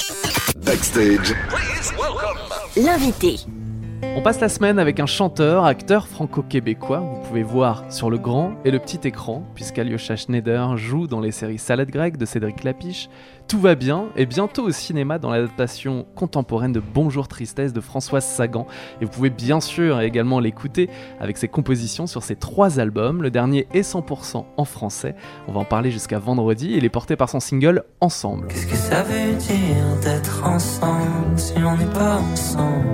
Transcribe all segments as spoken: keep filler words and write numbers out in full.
Backstage. L'invité. On passe la semaine avec un chanteur, acteur franco-québécois. Vous pouvez voir sur le grand et le petit écran, puisqu'Alyosha Schneider joue dans les séries Salade grecque de Cédric Lapiche, Tout va bien, et bientôt au cinéma dans l'adaptation contemporaine de Bonjour Tristesse de Françoise Sagan. Et vous pouvez bien sûr également l'écouter avec ses compositions sur ses trois albums. Le dernier est cent pour cent en français. On va en parler jusqu'à vendredi. Il est porté par son single Ensemble. Qu'est-ce que ça veut dire d'être ensemble si on n'est pas ensemble?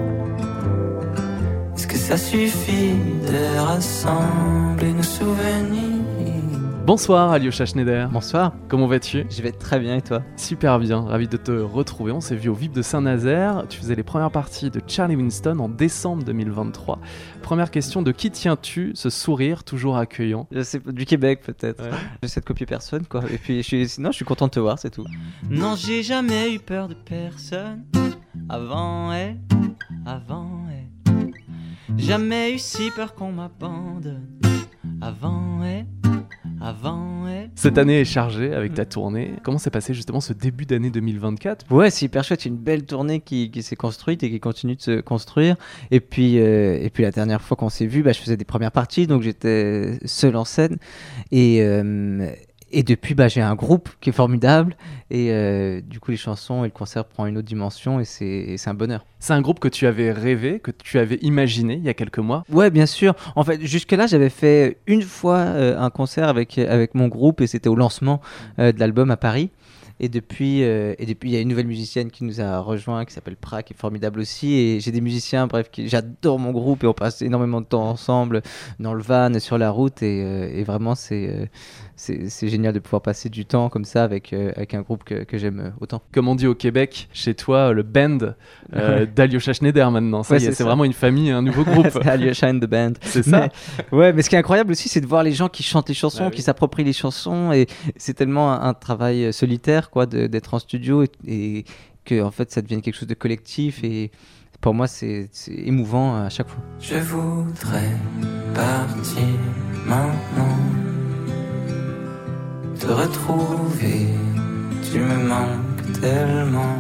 Est-ce que ça suffit de rassembler nos souvenirs? Bonsoir Alyosha Schneider. Bonsoir. Comment vas-tu? Je vais très bien et toi? Super bien, ravi de te retrouver. On s'est vu au V I P de Saint-Nazaire. Tu faisais les premières parties de Charlie Winston en décembre deux mille vingt-trois. Première question, de qui tiens-tu ce sourire toujours accueillant? Je sais pas, du Québec peut-être. Ouais. J'essaie de copier personne quoi. Et puis je suis, sinon je suis content de te voir, c'est tout. Non, j'ai jamais eu peur de personne. Avant elle, avant elle. Jamais eu si peur qu'on m'abandonne. Avant elle. Avant elle. Cette année est chargée avec ta tournée. Comment s'est passé justement ce début d'année deux mille vingt-quatre? Ouais, c'est hyper chouette. C'est une belle tournée qui, qui s'est construite et qui continue de se construire. Et puis, euh, et puis la dernière fois qu'on s'est vu, bah, je faisais des premières parties, donc j'étais seul en scène. Et, euh, et depuis, bah, j'ai un groupe qui est formidable. Et euh, du coup, les chansons et le concert prend une autre dimension et c'est, et c'est un bonheur. C'est un groupe que tu avais rêvé, que tu avais imaginé il y a quelques mois? Ouais, bien sûr. En fait, jusque-là, j'avais fait une fois euh, un concert avec, avec mon groupe et c'était au lancement euh, de l'album à Paris. Et depuis, euh, et depuis, il y a une nouvelle musicienne qui nous a rejoint, qui s'appelle Pra, qui est formidable aussi. Et j'ai des musiciens, bref, qui, j'adore mon groupe et on passe énormément de temps ensemble dans le van, sur la route. Et, euh, et vraiment, c'est, euh, c'est, c'est génial de pouvoir passer du temps comme ça avec, euh, avec un groupe que, que j'aime autant. Comme on dit au Québec, chez toi, le band euh, d'Alyosha Schneider maintenant. Ça Ouais, y est, c'est c'est ça. vraiment une famille, un nouveau groupe. C'est Alyosha and the Band. C'est ça. Mais, ouais, mais ce qui est incroyable aussi, c'est de voir les gens qui chantent les chansons, Bah oui. qui s'approprient les chansons. Et c'est tellement un, un travail solitaire, quoi, de, d'être en studio et, et que en fait, ça devienne quelque chose de collectif. Et pour moi, c'est, c'est émouvant à chaque fois. Je voudrais partir maintenant, te retrouver, tu me manques tellement.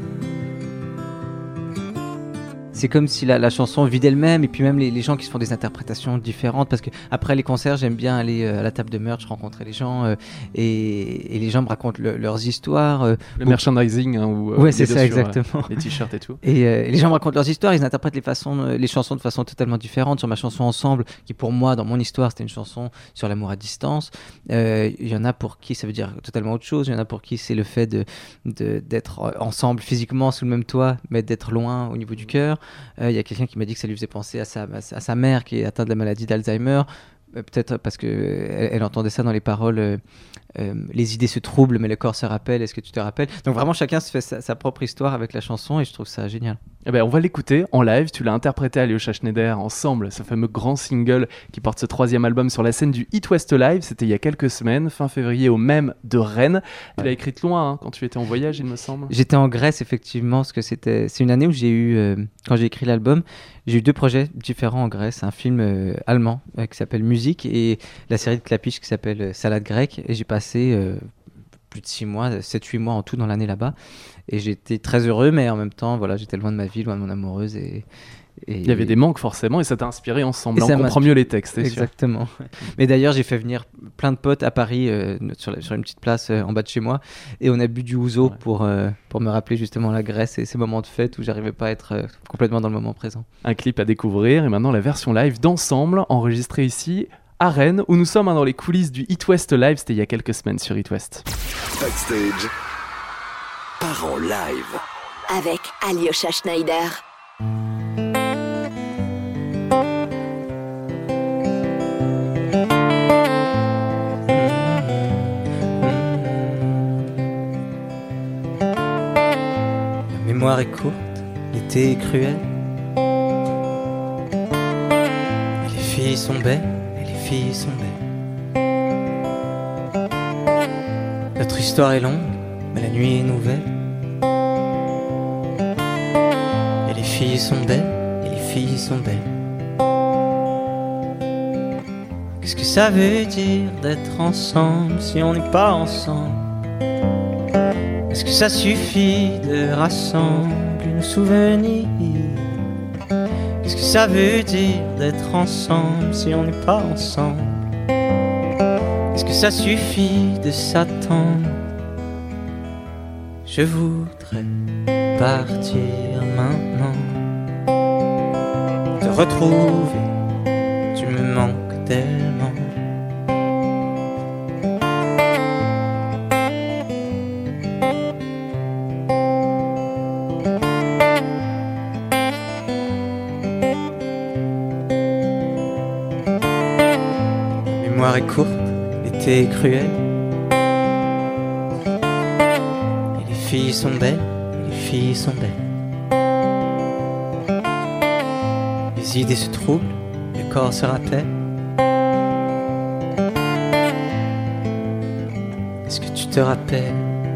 C'est comme si la, la chanson vit d'elle-même et puis même les, les gens qui se font des interprétations différentes parce que après les concerts j'aime bien aller euh, à la table de merch rencontrer les gens euh, et, et les gens me racontent le, leurs histoires euh, Le beaucoup- merchandising, hein, où, euh, ouais il y c'est a ça dessus, euh, exactement les t-shirts et tout. et, euh, et les gens me racontent leurs histoires, ils interprètent les, façons, euh, les chansons de façon totalement différente. Sur ma chanson Ensemble, qui pour moi, dans mon histoire, c'était une chanson sur l'amour à distance. Euh, Il y en a pour qui ça veut dire totalement autre chose. Il y en a pour qui c'est le fait de, de, d'être ensemble physiquement sous le même toit, mais d'être loin au niveau du cœur. Euh, Il y a quelqu'un qui m'a dit que ça lui faisait penser à sa, à sa mère qui est atteinte de la maladie d'Alzheimer. Euh, Peut-être parce qu'elle elle entendait ça dans les paroles. Euh, euh, les idées se troublent, mais le corps se rappelle. Est-ce que tu te rappelles? Donc vraiment, chacun se fait sa, sa propre histoire avec la chanson et je trouve ça génial. Eh ben, on va l'écouter en live. Tu l'as interprété à Alyosha Schneider Ensemble, ce fameux grand single qui porte ce troisième album sur la scène du It West Live. C'était il y a quelques semaines, fin février au même de Rennes. Tu l'as écrite loin, hein, quand tu étais en voyage, il me semble. J'étais en Grèce effectivement, parce que c'était, c'est une année où j'ai eu, euh, quand j'ai écrit l'album, j'ai eu deux projets différents en Grèce, un film euh, allemand euh, qui s'appelle Musique et la série de Clapiche qui s'appelle euh, Salade grecque et j'ai passé euh, plus de six mois, sept huit mois en tout dans l'année là-bas et j'étais très heureux mais en même temps voilà, j'étais loin de ma vie, loin de mon amoureuse et, et Il y avait des manques forcément et ça t'a inspiré Ensemble. Et Là, ça on m'a comprend mieux les textes, c'est sûr. Exactement. Mais d'ailleurs, j'ai fait venir plein de potes à Paris euh, sur, la- sur une petite place euh, en bas de chez moi et on a bu du ouzo Ouais. pour, euh, pour me rappeler justement la Grèce et ces moments de fête où j'arrivais pas à être euh, complètement dans le moment présent. Un clip à découvrir et maintenant la version live d'Ensemble enregistrée ici à Rennes où nous sommes hein, dans les coulisses du It West Live. C'était il y a quelques semaines sur It West. Backstage. Part en live. Avec Alyosha Schneider. La mémoire est courte, l'été est cruel. Et les filles sont belles, et les filles sont belles. Notre histoire est longue, mais la nuit est nouvelle. Et les filles sont belles, et les filles sont belles. Qu'est-ce que ça veut dire d'être ensemble si on n'est pas ensemble? Est-ce que ça suffit de rassembler nos souvenirs? Qu'est-ce que ça veut dire d'être ensemble si on n'est pas ensemble? Est-ce que ça suffit de s'attendre? Je voudrais partir maintenant, te retrouver, tu me manques tellement. La mémoire est courte, l'été est cruel. Les filles sont belles, les filles sont belles. Les idées se troublent, le corps se rappelle. Est-ce que tu te rappelles?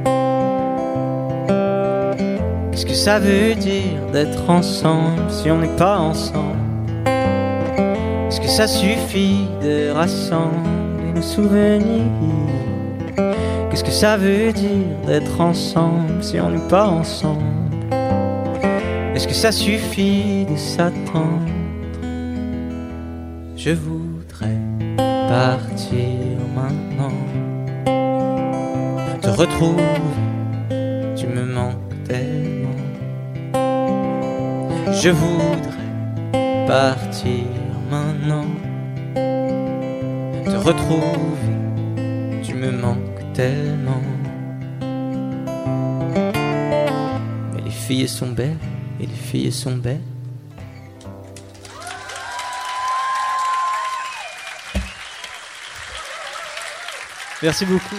Qu'est-ce que ça veut dire d'être ensemble si on n'est pas ensemble? Est-ce que ça suffit de rassembler nos souvenirs? Qu'est-ce que ça veut dire d'être ensemble si on n'est pas ensemble? Est-ce que ça suffit de s'attendre? Je voudrais partir maintenant, te retrouver, tu me manques tellement. Je voudrais partir maintenant, te retrouver, tu me manques tellement. Mais les filles sont belles, et les filles sont belles. Merci beaucoup.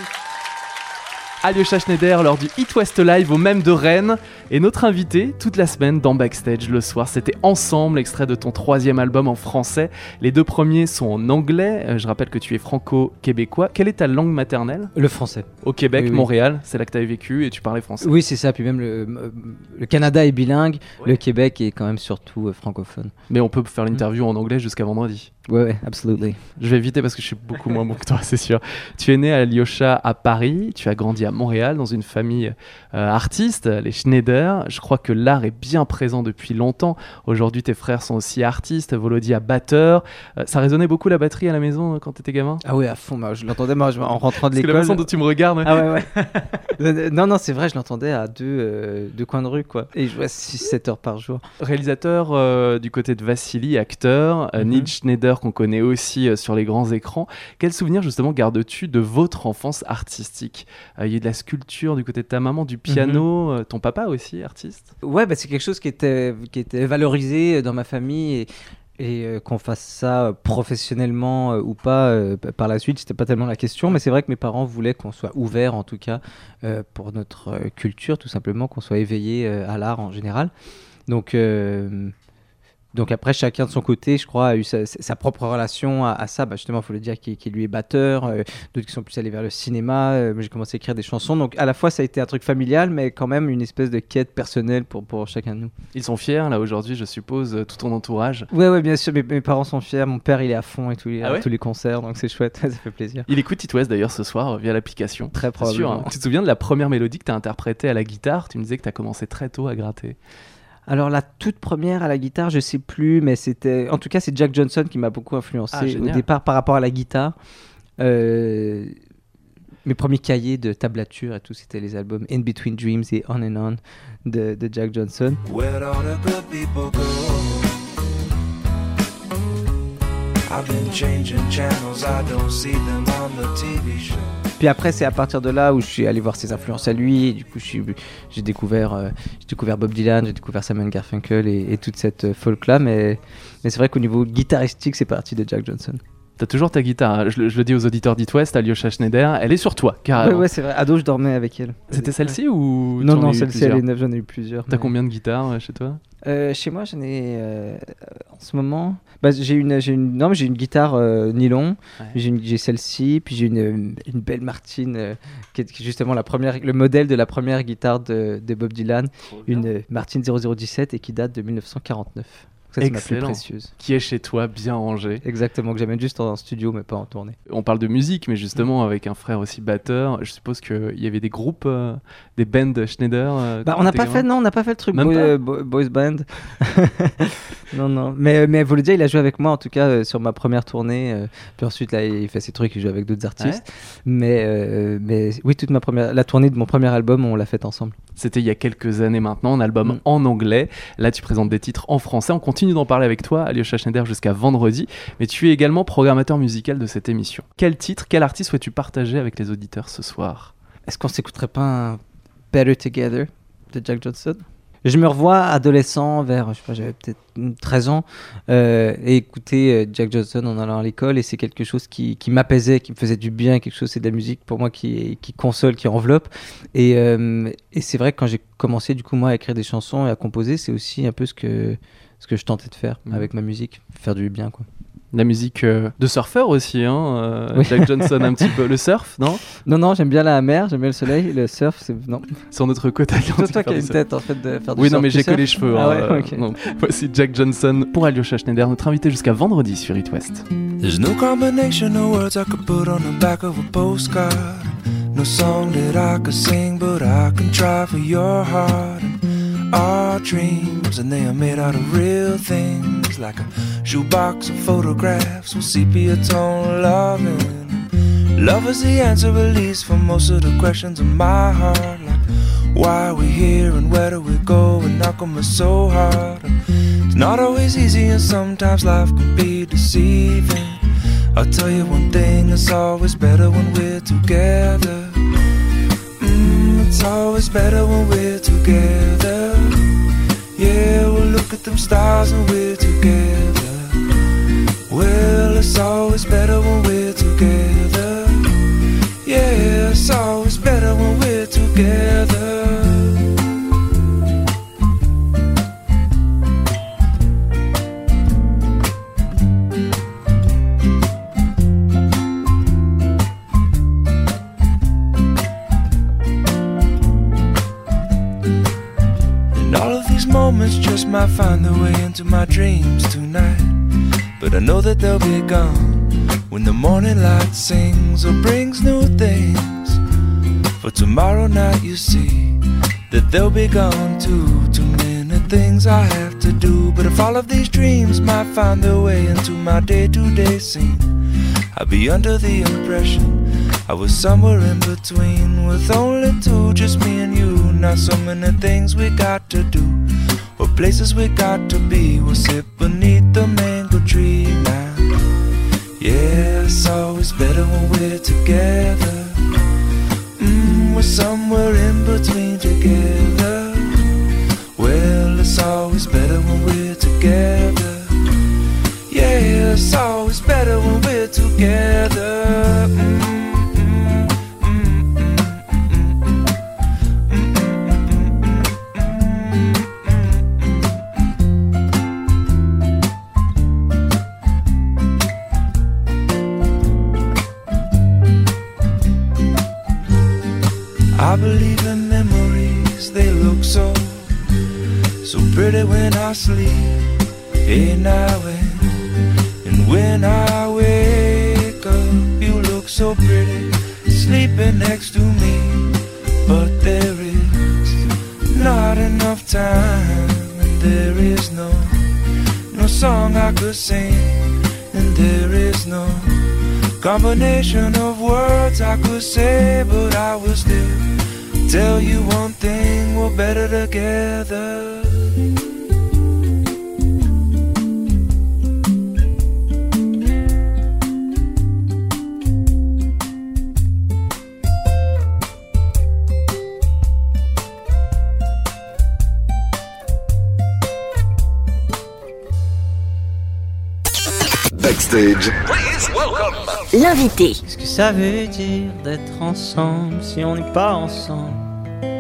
Alyosha Schneider lors du It West Live au même de Rennes. Et notre invité toute la semaine dans Backstage le soir, c'était Ensemble, extrait de ton troisième album en français. Les deux premiers sont en anglais. Euh, je rappelle que tu es franco-québécois. Quelle est ta langue maternelle? Le français. Au Québec, Oui, oui. Montréal, c'est là que tu as vécu et tu parlais français. Oui, c'est ça. Puis même le, le Canada est bilingue, Ouais. le Québec est quand même surtout euh, francophone. Mais on peut faire l'interview en anglais jusqu'à vendredi. Ouais, ouais, absolutely. Je vais éviter parce que je suis beaucoup moins bon que toi, c'est sûr. Tu es né à Alyosha à Paris, tu as grandi à Montréal dans une famille euh, artiste, les Schneider. Je crois que l'art est bien présent depuis longtemps. Aujourd'hui, tes frères sont aussi artistes, Volodya batteur. Euh, ça résonnait beaucoup la batterie à la maison euh, quand tu étais gamin? Ah oui, à fond. Moi, je l'entendais moi, je- en rentrant de Parce que la l'école. façon dont tu me regardes, Ah ouais, ouais. non, non, c'est vrai, je l'entendais à deux, euh, deux coins de rue, quoi. Et je jouais six sept heures par jour. réalisateur euh, du côté de Vassili, acteur, euh, Mhm. Neil Schneider qu'on connaît aussi euh, sur les grands écrans. Quel souvenir justement gardes-tu de votre enfance artistique? Euh, Il y a eu de la sculpture du côté de ta maman, du piano, euh, ton papa aussi artiste? Ouais, bah, c'est quelque chose qui était, qui était valorisé dans ma famille et, et euh, qu'on fasse ça professionnellement euh, ou pas euh, p- par la suite, c'était pas tellement la question, mais c'est vrai que mes parents voulaient qu'on soit ouvert en tout cas euh, pour notre euh, culture, tout simplement, qu'on soit éveillé euh, à l'art en général. Donc, euh, donc après, chacun de son côté, je crois, a eu sa, sa- sa propre relation à, à ça. Bah, justement, il faut le dire, qui, qui lui est batteur, euh, d'autres qui sont plus allés vers le cinéma. euh, moi, j'ai commencé à écrire des chansons. Donc à la fois, ça a été un truc familial, mais quand même une espèce de quête personnelle pour, pour chacun de nous. Ils sont fiers là aujourd'hui, je suppose, euh, tout ton entourage. Ouais, ouais, bien sûr, mes, mes parents sont fiers. Mon père, il est à fond et tout, il est Ah à ouais tous les concerts, donc c'est chouette, ça fait plaisir. Il écoute It West d'ailleurs ce soir euh, via l'application. Très C'est sûr, probablement. hein. Tu te souviens de la première mélodie que tu as interprétée à la guitare? Tu me disais que tu as commencé très tôt à gratter. Alors la toute première à la guitare, je sais plus, mais c'était, en tout cas, c'est Jack Johnson qui m'a beaucoup influencé Ah, au génial. départ par rapport à la guitare. Euh, mes premiers cahiers de tablature et tout, c'était les albums In Between Dreams et On and On de, de Jack Johnson. Where'd all the good people go? I've been changing channels, I don't see them on the T V show. Puis après, c'est à partir de là où je suis allé voir ses influences à lui. Et du coup, je suis, j'ai découvert, euh, j'ai découvert Bob Dylan, j'ai découvert Simon Garfunkel et, et toute cette euh, folk-là. Mais, mais c'est vrai qu'au niveau guitaristique, c'est parti de Jack Johnson. T'as toujours ta guitare, hein. je, le- je le dis aux auditeurs d'It West, Alyosha Schneider, elle est sur toi, Ouais, carrément. ouais, c'est vrai. Ado, je dormais avec elle. C'était celle-ci ou Non, t'en as non, eu celle-ci, plusieurs elle est neuve, j'en ai eu plusieurs. T'as mais- combien de guitares euh, chez toi? Euh, Chez moi, j'en ai euh, en ce moment. Bah, j'ai une, j'ai une, non, mais j'ai une guitare euh, nylon. Ouais. J'ai, une- j'ai celle-ci, puis j'ai une, une belle Martin, euh, qui est qui est justement la première, le modèle de la première guitare de, de Bob Dylan, une euh, Martin zéro zéro dix-sept et qui date de mille neuf cent quarante-neuf. Ça, c'est ma plus Excellent. précieuse. Qui est chez toi, bien rangé. Exactement, que j'amène juste en studio, mais pas en tournée. On parle de musique, mais justement, avec un frère aussi batteur, je suppose qu'il y avait des groupes, euh, des bands Schneider. euh, Bah, quand on n'a t'étais pas gamin fait, non, on n'a pas fait le truc Même boy- pas euh, bo- boys band. non, non. Mais, mais Voludia, il a joué avec moi, en tout cas, euh, sur ma première tournée. euh, puis ensuite, là, il fait ses trucs, il joue avec d'autres artistes. Mais, euh, mais oui, toute ma première, la tournée de mon premier album, on l'a faite ensemble. C'était il y a quelques années maintenant, un album Mm. en anglais. Là, tu présentes des titres en français. On continue d'en parler avec toi, Alyosha Schneider, jusqu'à vendredi. Mais tu es également programmateur musical de cette émission. Quel titre, quel artiste souhaites-tu partager avec les auditeurs ce soir ? Est-ce qu'on s'écouterait pas un Better Together de Jack Johnson? Je me revois adolescent, vers, je sais pas, j'avais peut-être treize ans, euh, et écouter euh, Jack Johnson en allant à l'école, et c'est quelque chose qui, qui m'apaisait, qui me faisait du bien, quelque chose, c'est de la musique pour moi qui, qui console, qui enveloppe. Et, euh, et c'est vrai que quand j'ai commencé, du coup, moi, à écrire des chansons et à composer, c'est aussi un peu ce que, ce que je tentais de faire Mmh. avec ma musique, faire du bien, quoi. La musique euh, de surfeur aussi, hein, euh, Oui. Jack Johnson un petit peu. Le surf, non ? Non, non, j'aime bien la mer, j'aime bien le soleil, le surf, c'est... Non. Sur notre côte C'est atlantique. toi qui faire as du une surf. tête, en fait, de faire du Oui, non, surf. mais Tu j'ai que surfes les cheveux. Ah hein, ouais, euh, ok. non. Voici Jack Johnson pour Alyosha Schneider, notre invité jusqu'à vendredi sur It West. There's no combination of words I could put on the back of a postcard. No song that I could sing, but I can try for your heart. And our dreams, and they are made out of real things, like a shoebox of photographs with sepia tone loving. Love is the answer, at least, for most of the questions in my heart. Like, why are we here and where do we go? And how come it's so hard? It's not always easy, and sometimes life can be deceiving. I'll tell you one thing, it's always better when we're together. Mm, it's always better when we're together. Yeah, we'll look at them stars and we're together. Well, it's always better when we're together. Yeah, it's always better when we're together. Moments just might find their way into my dreams tonight, but I know that they'll be gone when the morning light sings or brings new things. For tomorrow night you see that they'll be gone too. Too many things I have to do, but if all of these dreams might find their way into my day-to-day scene, I'd be under the impression I was somewhere in between, with only two, just me and you. Not so many things we got to do, or places we got to be. We'll sit beneath the mango tree now. Yeah, it's always better when we're together. Mm, we're somewhere in between together. Well, it's always better when we're together. Yeah, it's always better when we're together. Mm. I believe in memories, they look so, so pretty when I sleep. Hey now and, and when I wake up, you look so pretty, sleeping next to me. But there is not enough time, and there is no, no song I could sing, and there is no combination of words I could say, but I will still tell you one thing, we're better together. Backstage. L'invité. Qu'est-ce que ça veut dire d'être ensemble si on n'est pas ensemble?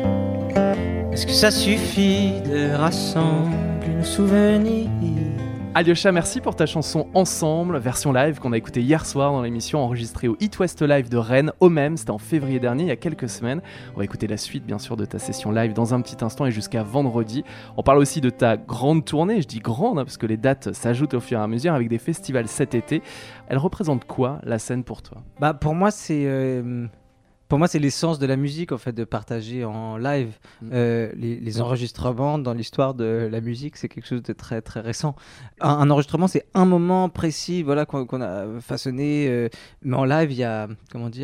Est-ce que ça suffit de rassembler nos souvenirs? Alyosha, merci pour ta chanson Ensemble, version live qu'on a écoutée hier soir dans l'émission enregistrée au It West Live de Rennes, au même, c'était en février dernier, il y a quelques semaines. On va écouter la suite bien sûr de ta session live dans un petit instant et jusqu'à vendredi. On parle aussi de ta grande tournée, je dis grande hein, parce que les dates s'ajoutent au fur et à mesure avec des festivals cet été. Elle représente quoi la scène pour toi ? Bah pour moi c'est... Euh... Pour moi, c'est l'essence de la musique, en fait, de partager en live. Mmh. Euh, les, les enregistrements dans l'histoire de la musique, c'est quelque chose de très, très récent. Un, un enregistrement, c'est un moment précis, voilà, qu'on, qu'on a façonné. Euh, mais en live, il y a, comment dire ?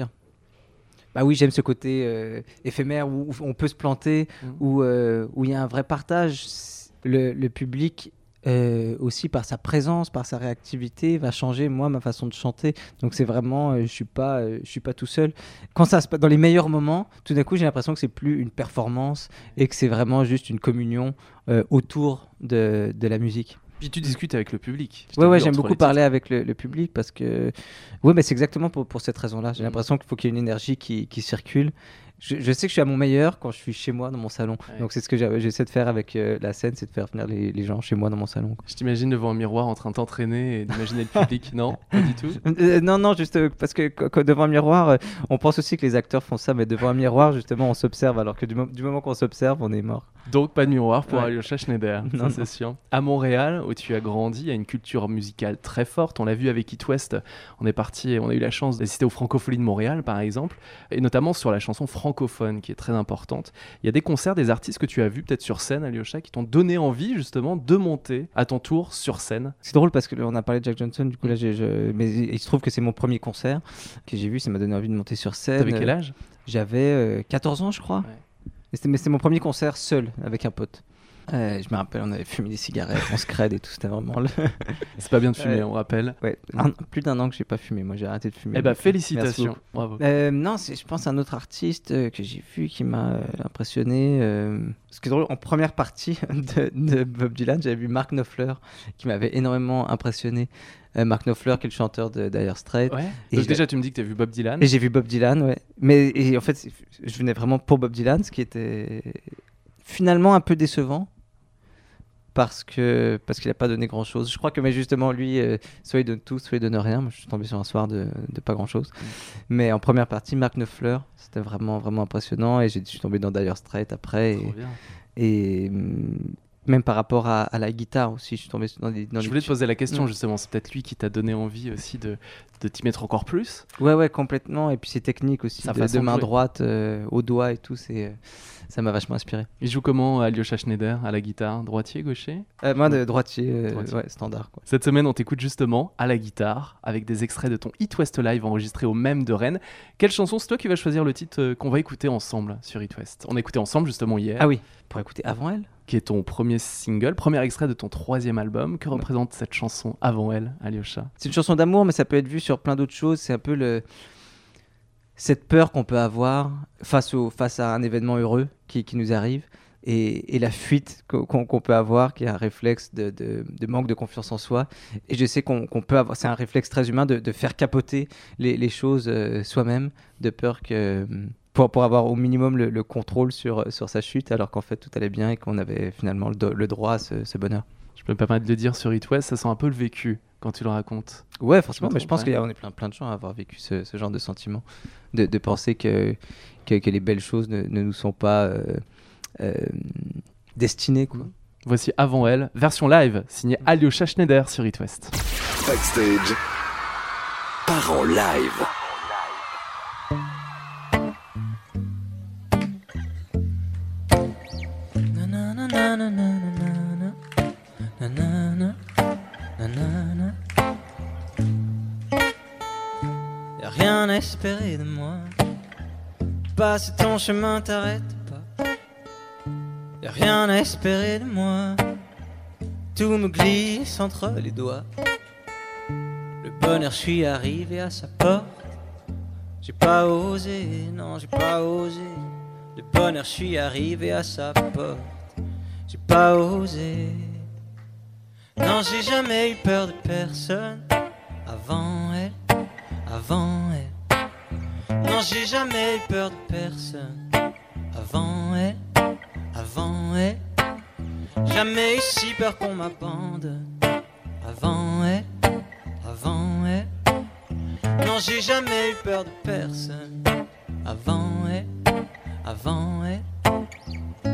Bah oui, j'aime ce côté euh, éphémère où, où on peut se planter, mmh. où euh, où il y a un vrai partage. Le, le public. Euh, aussi par sa présence, par sa réactivité, va changer moi ma façon de chanter. Donc c'est vraiment, euh, je suis pas, euh, je suis pas tout seul. Quand ça se passe dans les meilleurs moments, tout d'un coup j'ai l'impression que c'est plus une performance et que c'est vraiment juste une communion euh, autour de, de la musique. Puis tu discutes avec le public. Ouais, ouais, j'aime beaucoup parler avec le, le public parce que, ouais, mais c'est exactement pour, pour cette raison-là. J'ai mmh. l'impression qu'il faut qu'il y ait une énergie qui, qui circule. Je, je sais que je suis à mon meilleur quand je suis chez moi dans mon salon. Ouais. Donc c'est ce que j'essaie de faire avec euh, la scène, c'est de faire venir les, les gens chez moi dans mon salon. Quoi. Je t'imagine devant un miroir en train de t'entraîner et d'imaginer le public. Non, pas du tout. Euh, non, non, juste euh, parce que qu- qu- devant un miroir, euh, on pense aussi que les acteurs font ça, mais devant un miroir, justement, on s'observe. Alors que du, mo- du moment qu'on s'observe, on est mort. Donc pas de miroir pour ouais. Alyosha Schneider, non, ça c'est sûr. À Montréal, où tu as grandi, il y a une culture musicale très forte. On l'a vu avec It West. On est parti, on a eu la chance d'assister aux Francopholies de Montréal, par exemple, et notamment sur la chanson francophone, qui est très importante. Il y a des concerts, des artistes que tu as vus peut-être sur scène, Alyosha, qui t'ont donné envie justement de monter à ton tour sur scène. C'est drôle parce que on a parlé de Jack Johnson, du coup là, j'ai, je... mais il se trouve que c'est mon premier concert que j'ai vu, ça m'a donné envie de monter sur scène. T'avais quel âge ? J'avais euh, quatorze ans, je crois. Ouais. Et c'était, mais c'était mon premier concert seul avec un pote. Euh, je me rappelle, on avait fumé des cigarettes, on se crade et tout, c'était vraiment le... C'est pas bien de fumer, euh, on rappelle. Ouais, un, plus d'un an que j'ai pas fumé, moi j'ai arrêté de fumer. Eh bah félicitations, bravo. Euh, non, c'est, je pense à un autre artiste euh, que j'ai vu qui m'a euh, impressionné. Euh... Ce qui est drôle, en première partie de, de Bob Dylan, j'avais vu Mark Knopfler qui m'avait énormément impressionné. Euh, Mark Knopfler qui est le chanteur de Dire Straits. Ouais. Et donc déjà tu me dis que tu as vu Bob Dylan. Et j'ai vu Bob Dylan, ouais. Mais et en fait, je venais vraiment pour Bob Dylan, ce qui était finalement un peu décevant. Parce que parce qu'il n'a pas donné grand chose. Je crois que mais justement lui, euh, soit il donne tout, soit il donne rien. Moi, je suis tombé sur un soir de, de pas grand chose. Mmh. Mais en première partie, Mark Knopfler, c'était vraiment vraiment impressionnant et j'ai, je suis tombé dans Dire Straits après et, et mm, même par rapport à, à la guitare aussi, je suis tombé dans des. Dans je les voulais t- te poser la question mmh. justement. C'est peut-être lui qui t'a donné envie aussi de de t'y mettre encore plus. Ouais ouais complètement. Et puis ses techniques aussi, de, de main droite euh, au doigt et tout, c'est euh, ça m'a vachement inspiré. Il joue comment Alyosha Schneider à la guitare, droitier, gaucher ? euh, Moi de droitier, euh, droitier. Ouais, standard quoi. Cette semaine on t'écoute justement à la guitare avec des extraits de ton It West Live enregistré au même de Rennes. Quelle chanson c'est toi qui vas choisir le titre euh, qu'on va écouter ensemble sur It West ? On a écouté ensemble justement hier. Ah oui, pour écouter Avant Elle ? Qui est ton premier single, premier extrait de ton troisième album. Que représente cette chanson Avant Elle, Alyosha ? C'est une chanson d'amour, mais ça peut être vu sur plein d'autres choses. C'est un peu le... cette peur qu'on peut avoir face, au... face à un événement heureux qui, qui nous arrive et, et la fuite qu'on, qu'on peut avoir, qui est un réflexe de, de, de manque de confiance en soi. Et je sais qu'on, qu'on peut avoir, c'est un réflexe très humain de, de faire capoter les, les choses euh, soi-même, de peur que... Pour, pour avoir au minimum le, le contrôle sur, sur sa chute, alors qu'en fait tout allait bien et qu'on avait finalement le, do, le droit à ce, ce bonheur. Je peux me permettre de le dire sur It West, ça sent un peu le vécu quand tu le racontes. Ouais, forcément, mais je pense qu'il y a on est plein, plein de gens à avoir vécu ce, ce genre de sentiment, de, de penser que, que, que les belles choses ne, ne nous sont pas euh, euh, destinées, quoi. Voici Avant Elle, version live, signée Alyosha Schneider sur It West. Backstage, part en live. Y'a rien à espérer de moi. Passe ton chemin, t'arrête pas. Y'a rien à espérer de moi. Tout me glisse entre les doigts. Le bonheur, je suis arrivé à sa porte. J'ai pas osé, non, j'ai pas osé. Le bonheur, je suis arrivé à sa porte. J'ai pas osé. Non, j'ai jamais eu peur de personne. Avant elle, avant elle. Non, j'ai jamais eu peur de personne. Avant elle, avant elle. Jamais eu si peur qu'on m'abandonne. j'ai jamais eu peur de personne. Avant elle, avant elle.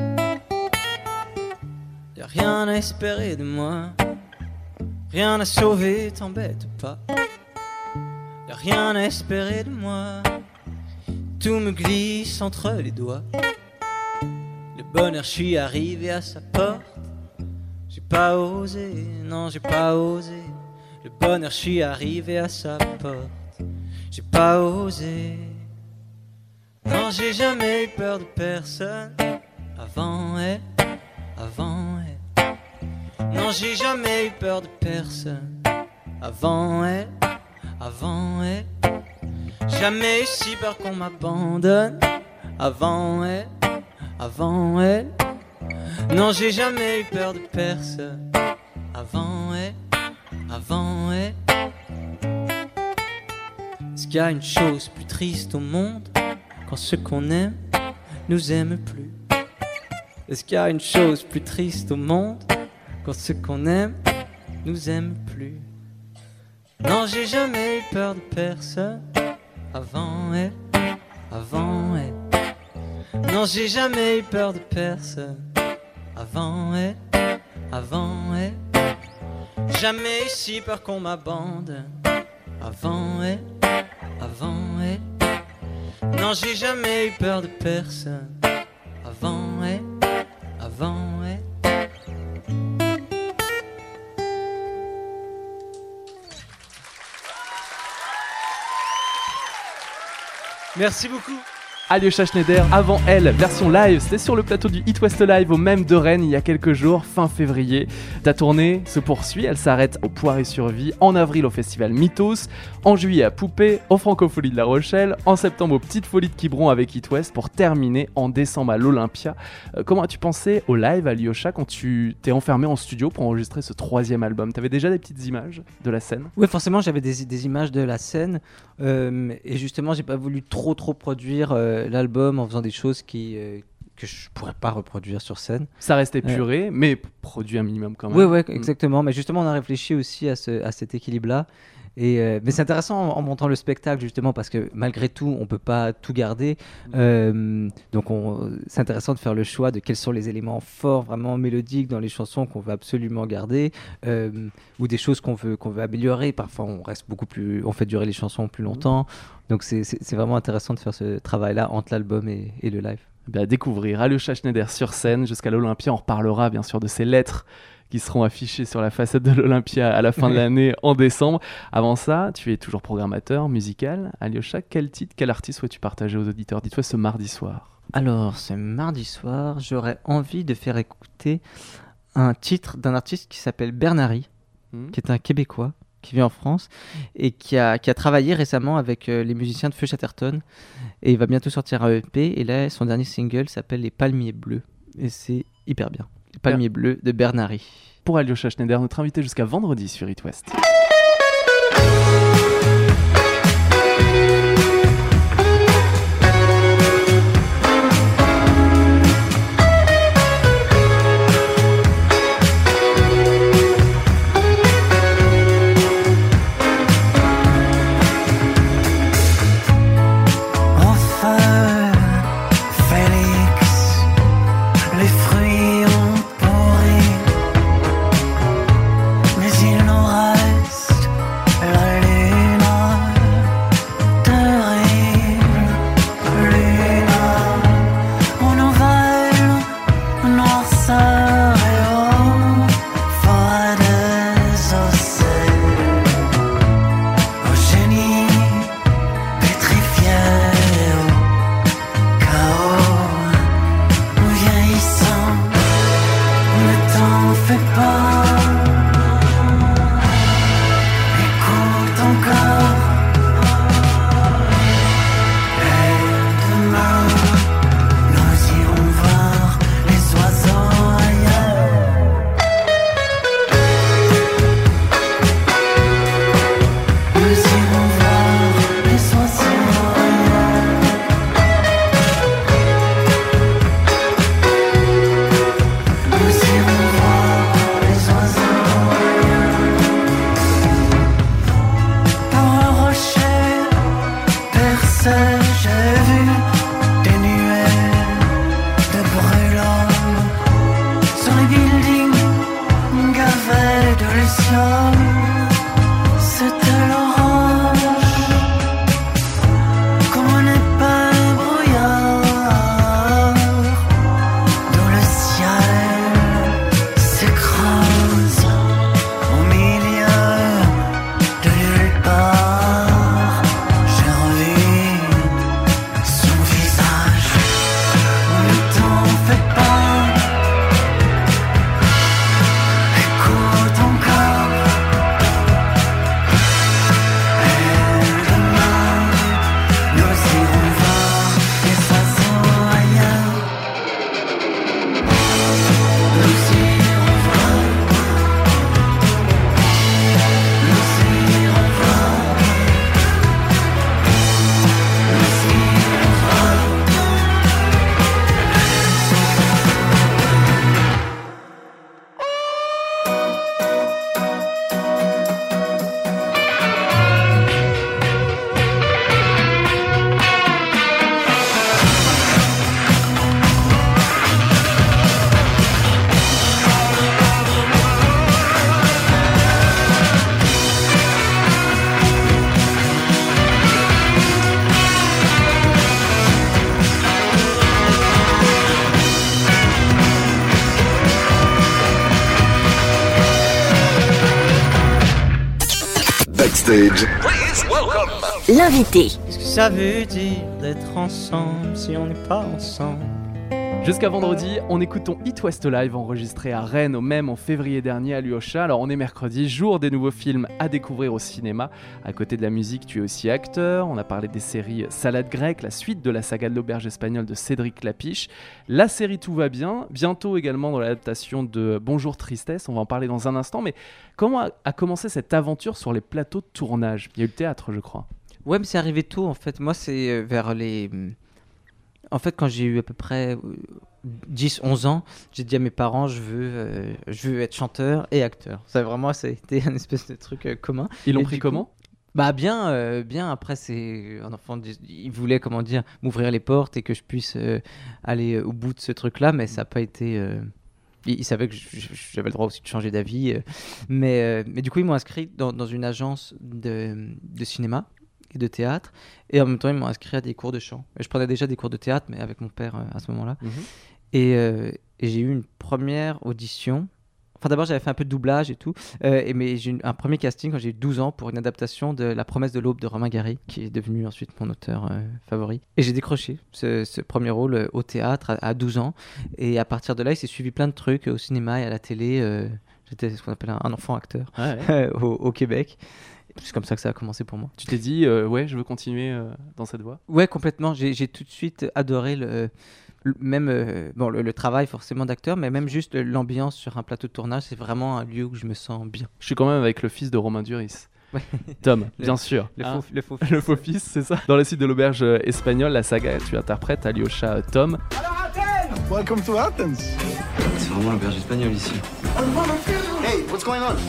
Y'a rien à espérer de moi. Rien à sauver, t'embête pas. Y'a rien à espérer de moi. Tout me glisse entre les doigts. Le bonheur, je suis arrivé à sa porte. J'ai pas osé, non j'ai pas osé. Le bonheur, je suis arrivé à sa porte. J'ai pas osé. Non, j'ai jamais eu peur de personne. Avant elle, avant elle. Non, j'ai jamais eu peur de personne. Avant elle, avant elle. Jamais eu si peur qu'on m'abandonne. Avant elle, avant elle. Non, j'ai jamais eu peur de personne. Avant elle, avant elle. Est-ce qu'il y a une chose plus triste au monde quand ceux qu'on aime nous aiment plus? Est-ce qu'il y a une chose plus triste au monde quand ceux qu'on aime nous aiment plus? Non, j'ai jamais eu peur de personne. Avant elle, avant elle. Non, j'ai jamais eu peur de personne. Avant elle, avant elle. Jamais eu si peur qu'on m'abandonne. Avant elle, avant elle. Non, j'ai jamais eu peur de personne. Avant elle, avant elle. Merci beaucoup. Alyosha Schneider, avant elle, version live, c'était sur le plateau du It West Live au même de Rennes il y a quelques jours, fin février. Ta tournée se poursuit, elle s'arrête au Poiré-sur-Vie, en avril au festival Mythos, en juillet à Poupée, aux Francopholies de La Rochelle, en septembre aux Petites Folies de Quiberon avec It West pour terminer en décembre à l'Olympia. Euh, comment as-tu pensé au live, Alyosha, quand tu t'es enfermé en studio pour enregistrer ce troisième album? T'avais déjà des petites images de la scène? Oui, forcément, j'avais des, des images de la scène euh, et justement, j'ai pas voulu trop trop produire euh, l'album en faisant des choses qui, euh, que je pourrais pas reproduire sur scène. Ça restait puré, euh... mais produit un minimum quand même. Oui, ouais, exactement. Mmh. Mais justement, on a réfléchi aussi à, ce, à cet équilibre-là. Et euh, mais c'est intéressant en, en montant le spectacle justement parce que malgré tout on peut pas tout garder, mmh. euh, donc on, c'est intéressant de faire le choix de quels sont les éléments forts vraiment mélodiques dans les chansons qu'on veut absolument garder euh, ou des choses qu'on veut qu'on veut améliorer. Parfois on reste beaucoup plus, on fait durer les chansons plus longtemps, mmh. donc c'est, c'est, c'est vraiment intéressant de faire ce travail-là entre l'album et, et le live. Bah, à découvrir Alyosha Schneider sur scène jusqu'à l'Olympia. On reparlera bien sûr de ces lettres qui seront affichés sur la façade de l'Olympia à la fin de l'année en décembre. Avant ça, tu es toujours programmateur musical. Alyosha, quel titre, quel artiste souhaites-tu partager aux auditeurs? Dis-toi ce mardi soir. Alors, ce mardi soir, j'aurais envie de faire écouter un titre d'un artiste qui s'appelle Bernary, mmh. qui est un Québécois qui vit en France et qui a, qui a travaillé récemment avec euh, les musiciens de Feu Chatterton. Et il va bientôt sortir un E P. Et là, son dernier single s'appelle Les Palmiers Bleus. Et c'est hyper bien. Palmier bleu de Bernary. Pour Alyosha Schneider, notre invité jusqu'à vendredi sur It West. Nous irons voir les oiseaux. patient, c'était l'orange, comme un épais brouillard, dont le ciel s'écrase au milieu de nulle part. J'ai revu son visage, ne t'en fais pas, écoute encore. Et demain, nous irons voir les oiseaux ailleurs. Nous irons voir, nous irons voir, nous irons voir. Backstage, L'invité. Qu'est-ce que ça veut dire d'être ensemble si on n'est pas ensemble? Jusqu'à vendredi, on écoute ton It West Live enregistré à Rennes au même en février dernier à l'U O C H A. Alors on est mercredi, jour des nouveaux films à découvrir au cinéma. À côté de la musique, tu es aussi acteur. On a parlé des séries Salade grecque, la suite de la saga de l'auberge espagnole de Cédric Clapiche. La série Tout va bien, bientôt également dans l'adaptation de Bonjour Tristesse, on va en parler dans un instant. Mais comment a, a commencé cette aventure sur les plateaux de tournage? Il y a eu le théâtre, je crois. Ouais, mais c'est arrivé tôt en fait. Moi, c'est euh, vers les. En fait, quand j'ai eu à peu près euh, dix onze ans, j'ai dit à mes parents je veux, euh, je veux être chanteur et acteur. Ça, vraiment, ça a été un espèce de truc euh, commun. Ils l'ont Et pris du coup, comment? Bah bien, euh, bien. Après, c'est un enfant. Il voulait, comment dire, m'ouvrir les portes et que je puisse euh, aller au bout de ce truc-là, mais ça n'a pas été. Euh... Il, il savait que je- je- j'avais le droit aussi de changer d'avis, euh, mais euh, mais du coup, ils m'ont inscrit dans, dans une agence de, de cinéma et de théâtre, et en même temps, ils m'ont inscrit à des cours de chant. Et je prenais déjà des cours de théâtre, mais avec mon père euh, à ce moment-là. Mhm. Et, euh, et j'ai eu une première audition. Enfin, d'abord, j'avais fait un peu de doublage et tout. Euh, et, mais j'ai eu un premier casting quand j'ai eu douze ans pour une adaptation de La promesse de l'aube de Romain Gary, qui est devenu ensuite mon auteur euh, favori. Et j'ai décroché ce, ce premier rôle euh, au théâtre à, à douze ans. Et à partir de là, il s'est suivi plein de trucs euh, au cinéma et à la télé. euh, J'étais ce qu'on appelle un, un enfant acteur Ouais, ouais. au, au Québec. C'est comme ça que ça a commencé pour moi. Tu t'es dit, euh, ouais, je veux continuer euh, dans cette voie? Ouais, complètement. J'ai j'ai tout de suite adoré le, le- même euh, bon le, le travail forcément d'acteur, mais même juste l'ambiance sur un plateau de tournage. C'est vraiment un lieu où je me sens bien. Je suis quand même avec le fils de Romain Duris. Ouais. Tom, Le- bien sûr. Le Hein, faux, le faux. le faux fils, c'est ça. Dans la suite de l'auberge euh, espagnole, la saga, tu interprètes Alyosha Tom. Welcome to Athens. C'est vraiment l'auberge espagnole ici. Hey, what's going on?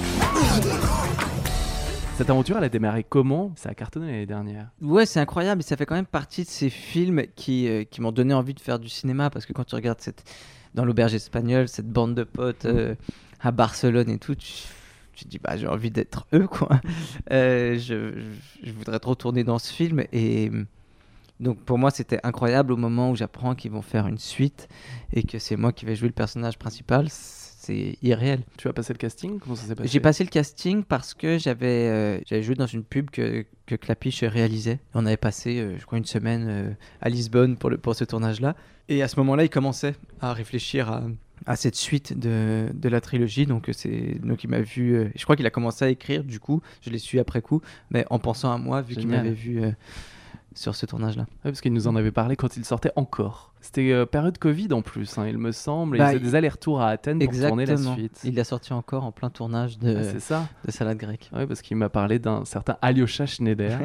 Cette aventure, elle a démarré comment? Ça a cartonné l'année dernière. Ouais, c'est incroyable. Et ça fait quand même partie de ces films qui, euh, qui m'ont donné envie de faire du cinéma. Parce que quand tu regardes cette, dans l'auberge espagnole, cette bande de potes euh, à Barcelone et tout, tu, tu te dis, bah, j'ai envie d'être eux, quoi. Euh, je, je, je voudrais trop tourner dans ce film. Et euh, donc, pour moi, c'était incroyable au moment où j'apprends qu'ils vont faire une suite et que c'est moi qui vais jouer le personnage principal. C'est irréel. Tu as passé le casting? Comment ça s'est passé? J'ai passé le casting parce que j'avais euh, j'avais joué dans une pub que, que Clapiche réalisait. On avait passé, euh, je crois, une semaine euh, à Lisbonne pour, le, pour ce tournage-là. Et à ce moment-là, il commençait à réfléchir à, à cette suite de, de la trilogie. Donc, euh, c'est, donc il m'a vu... euh, je crois qu'il a commencé à écrire, du coup. Je l'ai su après coup. Mais en pensant à moi, vu qu'il Génial. m'avait vu euh, sur ce tournage-là. Ouais, parce qu'il nous en avait parlé quand il sortait encore. C'était euh, période Covid en plus, hein, il me semble. Et Bah, il faisait des allers-retours à Athènes pour tourner la suite. Il l'a sorti encore en plein tournage de, Ah, c'est ça. de Salade grecque. Ouais, parce qu'il m'a parlé d'un certain Alyosha Schneider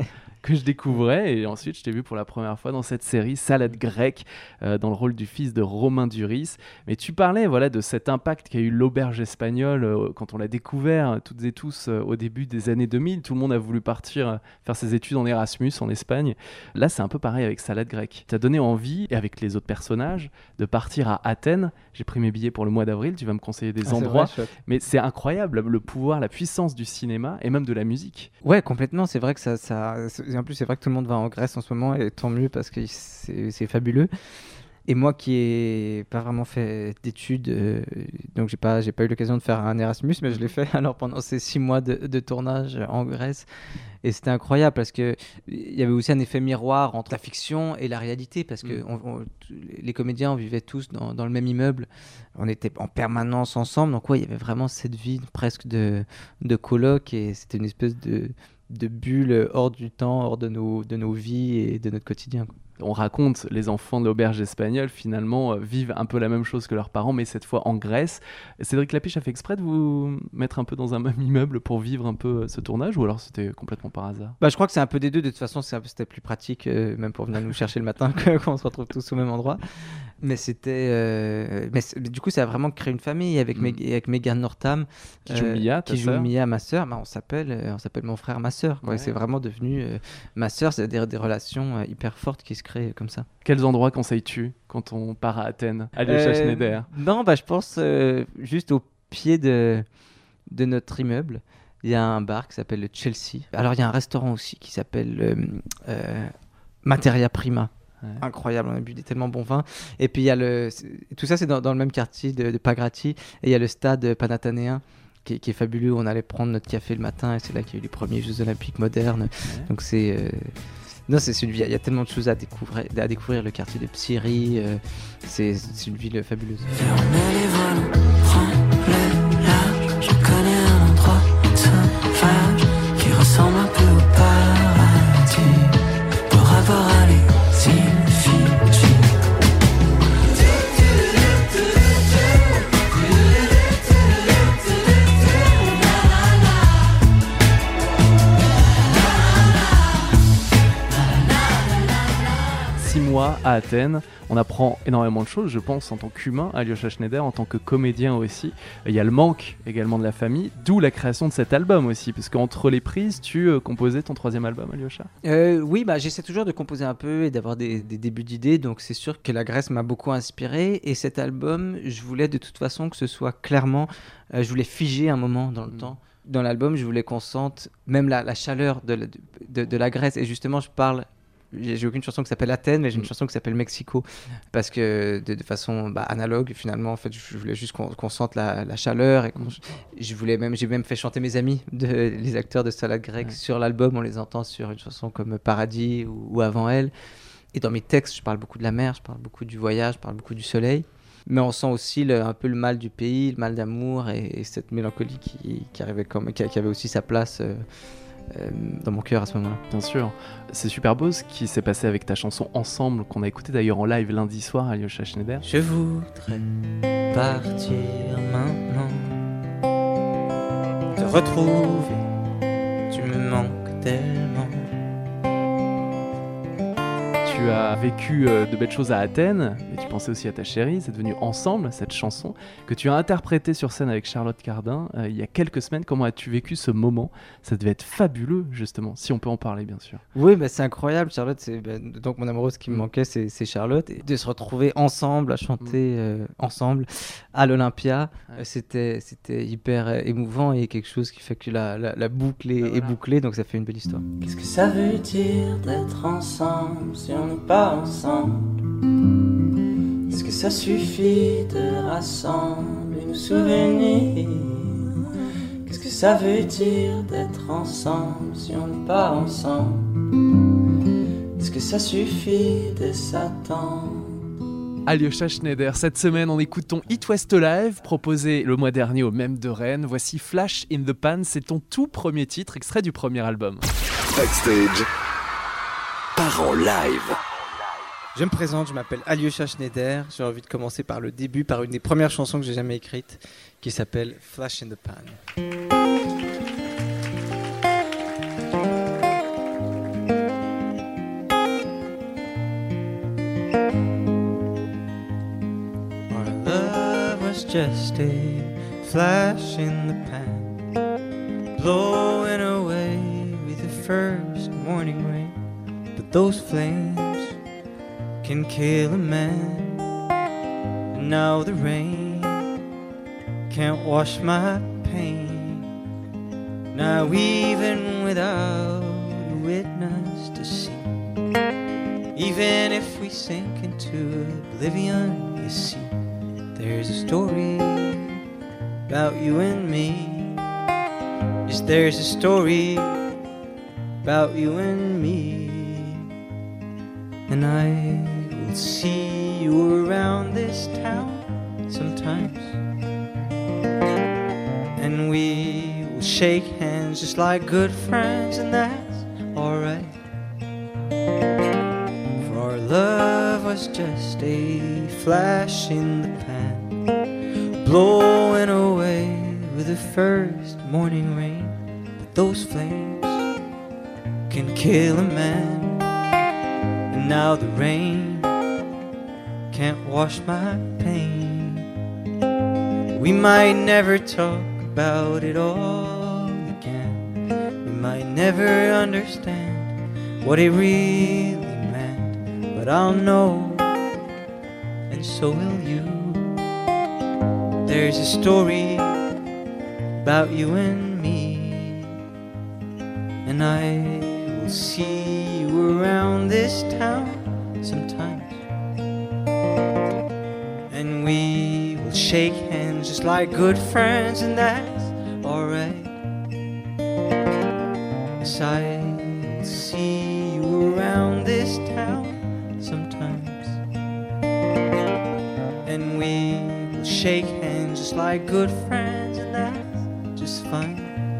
que je découvrais. Et ensuite, je t'ai vu pour la première fois dans cette série Salade grecque, euh, dans le rôle du fils de Romain Duris. Mais tu parlais voilà, de cet impact qu'a eu l'auberge espagnole euh, quand on l'a découvert, euh, toutes et tous, euh, au début des années deux mille. Tout le monde a voulu partir euh, faire ses études en Erasmus, en Espagne. Là, c'est un peu pareil avec Salade grecque. Tu as donné envie, et avec les autres personnages, de partir à Athènes. J'ai pris mes billets pour le mois d'avril. Tu vas me conseiller des Ah, endroits. c'est vrai, Mais c'est incroyable, le pouvoir, la puissance du cinéma et même de la musique. Ouais, complètement. C'est vrai que ça, ça. c'est- En plus, c'est vrai que tout le monde va en Grèce en ce moment, et tant mieux parce que c'est, c'est fabuleux. Et moi qui ai pas vraiment fait d'études, euh, donc j'ai pas, j'ai pas eu l'occasion de faire un Erasmus, mais je l'ai fait alors pendant ces six mois de, de tournage en Grèce. Et c'était incroyable parce que il y avait aussi un effet miroir entre la fiction et la réalité, parce que Mm. on- on- t- les comédiens, on vivait tous dans, dans le même immeuble, on était en permanence ensemble, donc ouais, il y avait vraiment cette vie presque de, de coloc, et c'était une espèce de, de bulle hors du temps, hors de nos, de nos vies et de notre quotidien, quoi. On raconte, les enfants de l'auberge espagnole, finalement, euh, vivent un peu la même chose que leurs parents, mais cette fois en Grèce. Cédric Lapiche a fait exprès de vous mettre un peu dans un même immeuble pour vivre un peu euh, ce tournage, ou alors c'était complètement par hasard? Bah, je crois que c'est un peu des deux. De toute façon, c'est un peu- c'était plus pratique, euh, même pour venir nous chercher le matin, que- qu'on se retrouve tous au même endroit. Mais c'était. euh, Mais, c'est- mais du coup, ça a vraiment créé une famille avec, Mm. Meg- avec Megan Northam. Qui joue Mia, ta qui joue sœur. Mia, ma sœur. Bah, on s'appelle euh, on s'appelle mon frère, ma sœur, quoi. Ouais. Et c'est vraiment devenu euh, ma sœur. C'est des, des relations euh, hyper fortes qui se créent comme ça. Quels endroits conseilles-tu quand on part à Athènes? Alyosha Euh, Schneider. Non, bah, je pense euh, juste au pied de, de notre immeuble. Il y a un bar qui s'appelle le Chelsea. Alors, il y a un restaurant aussi qui s'appelle euh, euh, Materia Prima. Ouais. Incroyable, on a bu des tellement bons vins. Et puis, il y a le... c'est- tout ça, c'est dans, dans le même quartier de, de Pagrati. Et il y a le stade panathénéen qui, est- qui est fabuleux. Où on allait prendre notre café le matin, et c'est là qu'il y a eu les premiers Jeux Olympiques modernes. Ouais. Donc, c'est... euh, Non, c'est c'est une ville, il y a tellement de choses à découvrir, à découvrir le quartier de Psyrie, euh, c'est c'est une ville fabuleuse. Fermez les voiles, prends le large. Je connais un endroit sauvage qui ressemble un peu au paradis. Pour avoir allé s'il Fidji. Six mois à Athènes, on apprend énormément de choses, je pense, en tant qu'humain, Alyosha Schneider, en tant que comédien aussi. Il y a le manque également de la famille, d'où la création de cet album aussi, parce qu'entre les prises, tu euh, composais ton troisième album, Alyosha. Euh, oui, bah, j'essaie toujours de composer un peu et d'avoir des, des débuts d'idées, donc c'est sûr que la Grèce m'a beaucoup inspiré, et cet album, je voulais de toute façon que ce soit clairement, euh, je voulais figer un moment dans le Mm. temps. Dans l'album, je voulais qu'on sente même la, la chaleur de, la- de, de la Grèce, et justement, je parle... J'ai j'ai aucune chanson qui s'appelle Athènes, mais j'ai une Mm. chanson qui s'appelle Mexico, parce que de, de façon bah, analogue, finalement, en fait, je voulais juste qu'on qu'on sente la, la chaleur, et qu'on- je voulais même, j'ai même fait chanter mes amis, de, les acteurs de Salade grecque, Ouais. sur l'album. On les entend sur une chanson comme Paradis ou, ou Avant elle. Et dans mes textes, je parle beaucoup de la mer, je parle beaucoup du voyage, je parle beaucoup du soleil. Mais on sent aussi le- un peu le mal du pays, le mal d'amour, et, et cette mélancolie qui, qui, arrivait comme, qui, qui avait aussi sa place euh, euh, dans mon cœur à ce moment-là. Bien sûr, c'est super beau ce qui s'est passé avec ta chanson Ensemble, qu'on a écouté d'ailleurs en live lundi soir, Alyosha Schneider. Je voudrais partir maintenant, te retrouver, tu me manques tellement. Tu as vécu euh, de belles choses à Athènes, mais tu pensais aussi à ta chérie, c'est devenu Ensemble, cette chanson, que tu as interprétée sur scène avec Charlotte Cardin euh, il y a quelques semaines. Comment as-tu vécu ce moment? Ça devait être fabuleux, justement, si on peut en parler, bien sûr. Oui, bah, c'est incroyable. Charlotte, c'est bah, donc mon amoureuse qui me Mm. manquait, c'est c'est Charlotte. Et de se retrouver ensemble, à chanter Mm. euh, ensemble à l'Olympia, Ouais. euh, c'était c'était hyper euh, émouvant, et quelque chose qui fait que la, la, la boucle est, Bah, est voilà. bouclée, donc ça fait une belle histoire. Qu'est-ce que ça veut dire d'être ensemble si on n'est pas ensemble? Est-ce que ça suffit de rassembler nos souvenirs? Qu'est-ce que ça veut dire d'être ensemble si on n'est pas ensemble? Est-ce que ça suffit de s'attendre? Alyosha Schneider, cette semaine on écoute ton It West Live, proposé le mois dernier au Même de Rennes. Voici Flash in the Pan, c'est ton tout premier titre, extrait du premier album. Backstage, Parents live. Je me présente, je m'appelle Alyosha Schneider. J'ai envie de commencer par le début, par une des premières chansons que j'ai jamais écrites, qui s'appelle Flash in the Pan. just a flash in the pan, blowing away with the first morning rain. But those flames can kill a man, and now the rain can't wash my pain. Now even without a witness to see, even if we sink into oblivion, you see, there's a story about you and me. Yes, there's a story about you and me. And I will see you around this town sometimes, and we will shake hands just like good friends, and that's alright. For our love was just a flash in the pan, blowing away with the first morning rain. But those flames can kill a man, and now the rain can't wash my pain. We might never talk about it all again, we might never understand what it really meant, but I'll know, and so will you. There's a story about you and me, and I will see you around this town sometimes, and we will shake hands just like good friends, and that's alright. Yes, I will see you around this town sometimes, and we will shake hands just like good friends, and that's just fine.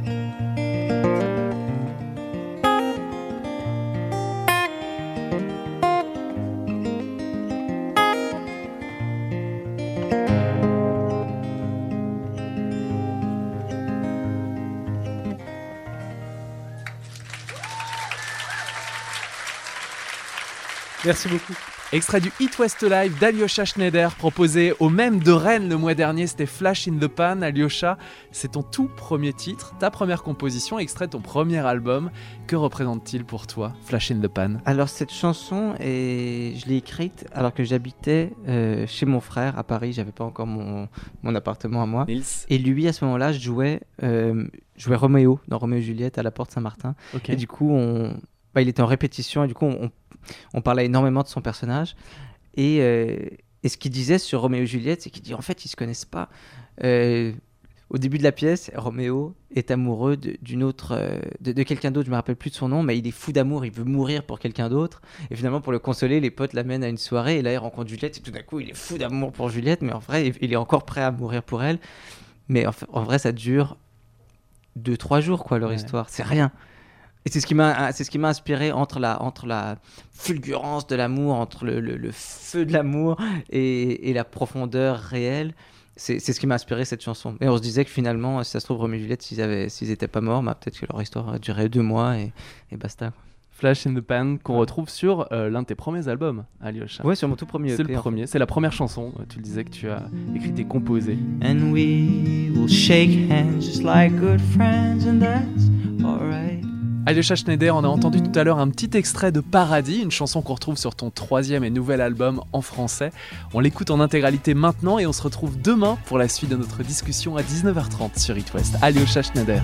Merci beaucoup. Extrait du It West Live d'Alyosha Schneider, proposé au même de Rennes le mois dernier, c'était Flash in the Pan. Alyosha, c'est ton tout premier titre, ta première composition, extrait de ton premier album. Que représente-t-il pour toi, Flash in the Pan ? Alors cette chanson, est... je l'ai écrite alors que j'habitais euh, chez mon frère à Paris, j'avais pas encore mon, mon appartement à moi. Nils. Et lui, à ce moment-là, je jouais, euh, je jouais Roméo dans Roméo et Juliette à la Porte Saint-Martin. Okay. Et du coup, on... bah, il était en répétition et du coup, on... on parlait énormément de son personnage, et, euh, et ce qu'il disait sur Roméo et Juliette, c'est qu'il dit en fait ils se connaissent pas. Euh, au début de la pièce, Roméo est amoureux de, d'une autre, euh, de, de quelqu'un d'autre, je me rappelle plus de son nom, mais il est fou d'amour, il veut mourir pour quelqu'un d'autre, et finalement pour le consoler, les potes l'amènent à une soirée, et là il rencontre Juliette, et tout d'un coup il est fou d'amour pour Juliette, mais en vrai il est encore prêt à mourir pour elle, mais en, en vrai ça dure deux trois jours quoi leur ouais. histoire, c'est rien. Et c'est ce qui m'a, c'est ce qui m'a inspiré entre la, entre la fulgurance de l'amour, entre le, le, le feu de l'amour et, et la profondeur réelle. C'est, c'est ce qui m'a inspiré cette chanson. Et on se disait que finalement, si ça se trouve, Roméo et Juliette, s'ils avaient, s'ils étaient pas morts, bah, peut-être que leur histoire aurait duré deux mois et, et basta. Quoi. Flash in the Pan, qu'on retrouve sur euh, l'un de tes premiers albums, Alyosha. Ouais, sur mon tout premier E P. C'est le premier, c'est la première chanson. Tu le disais que tu as écrit et composé. And we will shake hands just like good friends, and that's alright. Alyosha Schneider, on a entendu tout à l'heure un petit extrait de Paradis, une chanson qu'on retrouve sur ton troisième et nouvel album en français. On l'écoute en intégralité maintenant et on se retrouve demain pour la suite de notre discussion à dix-neuf heures trente sur It West. Alyosha Schneider.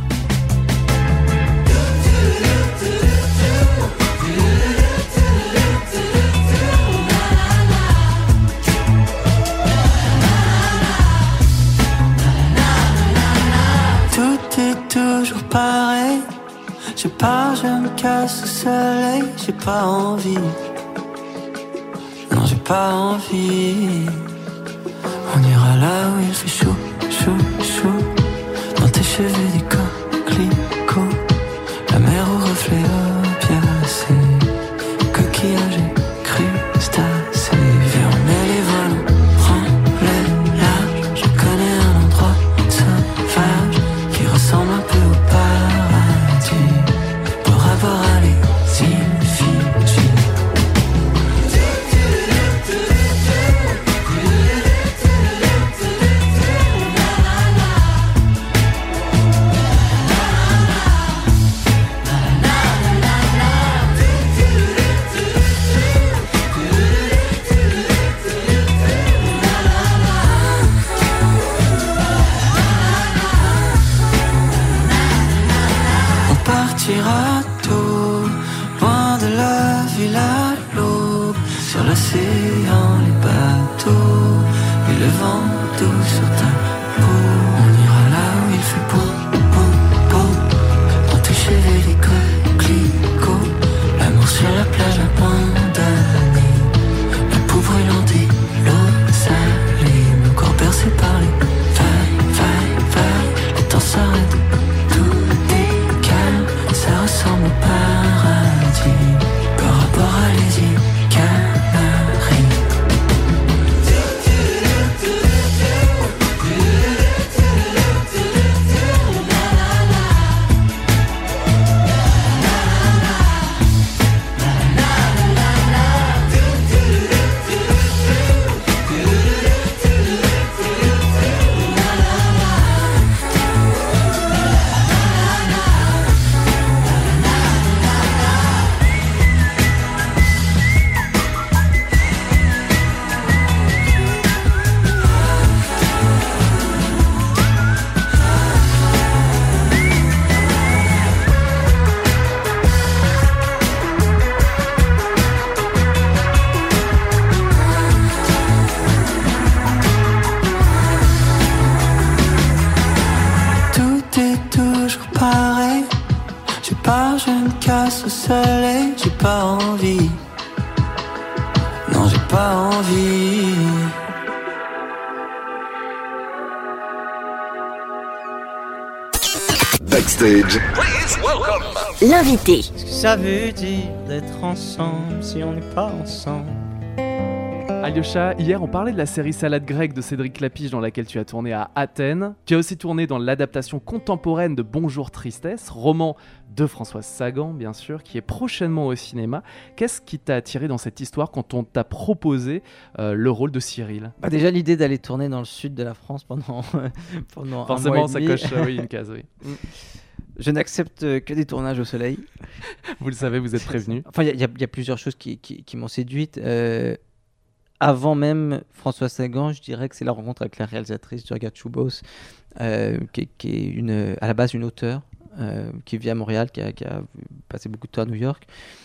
Tout est toujours pareil. Je pars, je me casse au soleil, j'ai pas envie. Non, j'ai pas envie. On ira là où il fait chaud, chaud, chaud. Dans tes cheveux des coquelicots. La mer au reflet opiacé. Coquillage et crustacés. Viens, on met les voiles, on prend le large. Je connais un endroit sauvage qui ressemble un peu au paradis. Pour avoir allé si Fidji. partira tôt, loin de la ville à l'aube. Sur l'océan, les bateaux et le vent doux sur ta peau. On ira là où il fait beau, beau, beau, pour toucher les coquelicots. L'amour sur la plage abandonnée, la peau brûlante et l'eau salée. Mon corps percé par les vagues, vagues, vagues. Le temps s'arrête, tout est calme. Ça ressemble au paradis par rapport à les îles Canaries. Au soleil, j'ai pas envie. Non, j'ai pas envie. Backstage. L'invité. Qu'est-ce que ça veut dire d'être ensemble si on n'est pas ensemble? Alyosha, hier on parlait de la série Salade grecque de Cédric Clapiche dans laquelle tu as tourné à Athènes. Tu as aussi tourné dans l'adaptation contemporaine de Bonjour Tristesse, roman de Françoise Sagan bien sûr, qui est prochainement au cinéma. Qu'est-ce qui t'a attiré dans cette histoire quand on t'a proposé euh, le rôle de Cyril? Bah déjà l'idée d'aller tourner dans le sud de la France pendant, pendant Forcément, un mois et ça demi. coche euh, oui, une case, oui. Je n'accepte que des tournages au soleil. Vous le savez, vous êtes prévenus. Enfin, il y, y a plusieurs choses qui, qui, qui m'ont séduite. Euh, avant même Françoise Sagan, je dirais que c'est la rencontre avec la réalisatrice Durga Chubos, euh, qui, qui est une, à la base une auteure, euh, qui vit à Montréal, qui a, qui a passé beaucoup de temps à New York.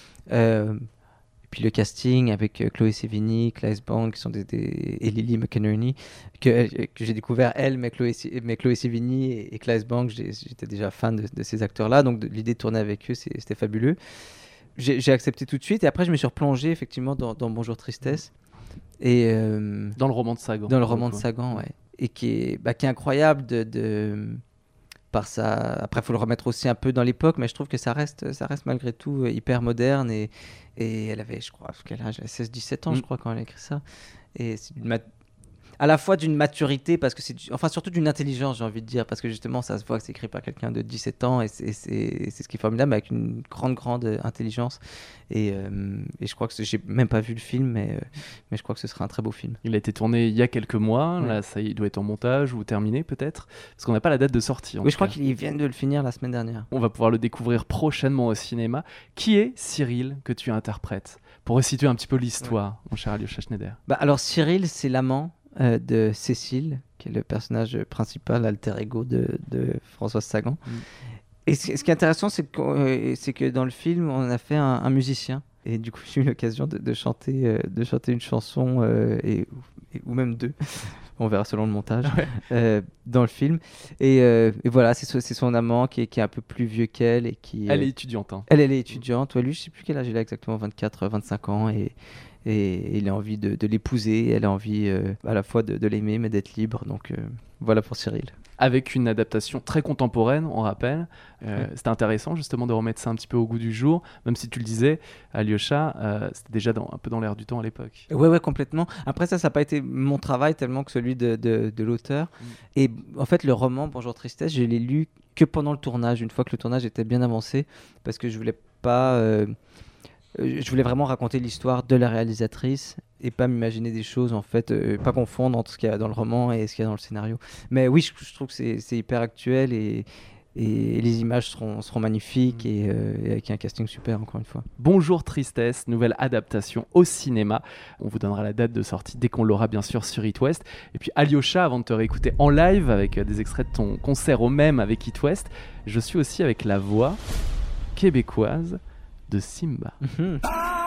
Euh, et puis le casting avec euh, Chloé Sevigny, Claes Bang, qui sont des, des, et Lily McInerney, que, que j'ai découvert elle, mais Chloé, mais Chloé Sevigny et, et Claes Bang, j'étais déjà fan de, de ces acteurs-là, donc de, l'idée de tourner avec eux, c'est, c'était fabuleux. J'ai, j'ai accepté tout de suite, et après je me suis replongé effectivement dans, dans Bonjour Tristesse. Et euh, dans le roman de Sagan. Dans le roman de Sagan, ouais. Et qui est, bah, qui est incroyable de, de, par sa... Après, il faut le remettre aussi un peu dans l'époque, mais je trouve que ça reste, ça reste malgré tout hyper moderne. Et, et elle avait, je crois, quel âge, seize dix-sept ans, mm. je crois, quand elle a écrit ça. Et c'est une mat... à la fois d'une maturité, parce que c'est du... enfin surtout d'une intelligence, j'ai envie de dire, parce que justement, ça se voit que c'est écrit par quelqu'un de dix-sept ans, et c'est, c'est, c'est ce qui est formidable, avec une grande, grande intelligence. Et, euh, et je crois que j'ai même pas vu le film, mais, euh, mais je crois que ce sera un très beau film. Il a été tourné il y a quelques mois, ouais. Là ça il doit être en montage ou terminé peut-être, parce qu'on n'a pas la date de sortie. Oui, je crois qu'ils viennent de le finir la semaine dernière. On va pouvoir le découvrir prochainement au cinéma. Qui est Cyril que tu interprètes? Pour resituer un petit peu l'histoire, ouais. Mon cher Alyosha Schneider. Bah, alors Cyril, c'est l'amant euh, de Cécile, qui est le personnage principal, alter ego de, de Françoise Sagan. Mm. Et ce, ce qui est intéressant, c'est que, euh, c'est que dans le film, on a fait un, un musicien. Et du coup, j'ai eu l'occasion de, de, chanter, euh, de chanter une chanson, euh, et, et, ou même deux, on verra selon le montage, ouais. euh, dans le film. Et, euh, et voilà, c'est, c'est son amant qui est, qui est un peu plus vieux qu'elle. Et qui, elle euh, est étudiante. Hein. Elle, elle est étudiante. Ouais, lui, je ne sais plus quel âge il a exactement, vingt-quatre, vingt-cinq ans. Et, et il a envie de, de l'épouser. Elle a envie euh, à la fois de, de l'aimer, mais d'être libre. Donc euh, voilà pour Cyril. Avec une adaptation très contemporaine, on rappelle. Euh, ouais. C'était intéressant justement de remettre ça un petit peu au goût du jour, même si tu le disais, Alyosha, euh, c'était déjà dans, un peu dans l'air du temps à l'époque. Ouais, ouais, complètement. Après ça, ça n'a pas été mon travail tellement que celui de, de, de l'auteur. Mm. Et en fait, le roman Bonjour Tristesse, je l'ai lu que pendant le tournage, une fois que le tournage était bien avancé, parce que je voulais pas... Euh, je voulais vraiment raconter l'histoire de la réalisatrice et pas m'imaginer des choses, en fait, euh, pas confondre entre ce qu'il y a dans le roman et ce qu'il y a dans le scénario. Mais oui, je, je trouve que c'est, c'est hyper actuel et, et les images seront, seront magnifiques et, euh, et avec un casting super, encore une fois. Bonjour Tristesse, nouvelle adaptation au cinéma. On vous donnera la date de sortie dès qu'on l'aura bien sûr sur It West. Et puis Alyosha, avant de te réécouter en live avec des extraits de ton concert au même avec It West, je suis aussi avec la voix québécoise de Simba. Mmh.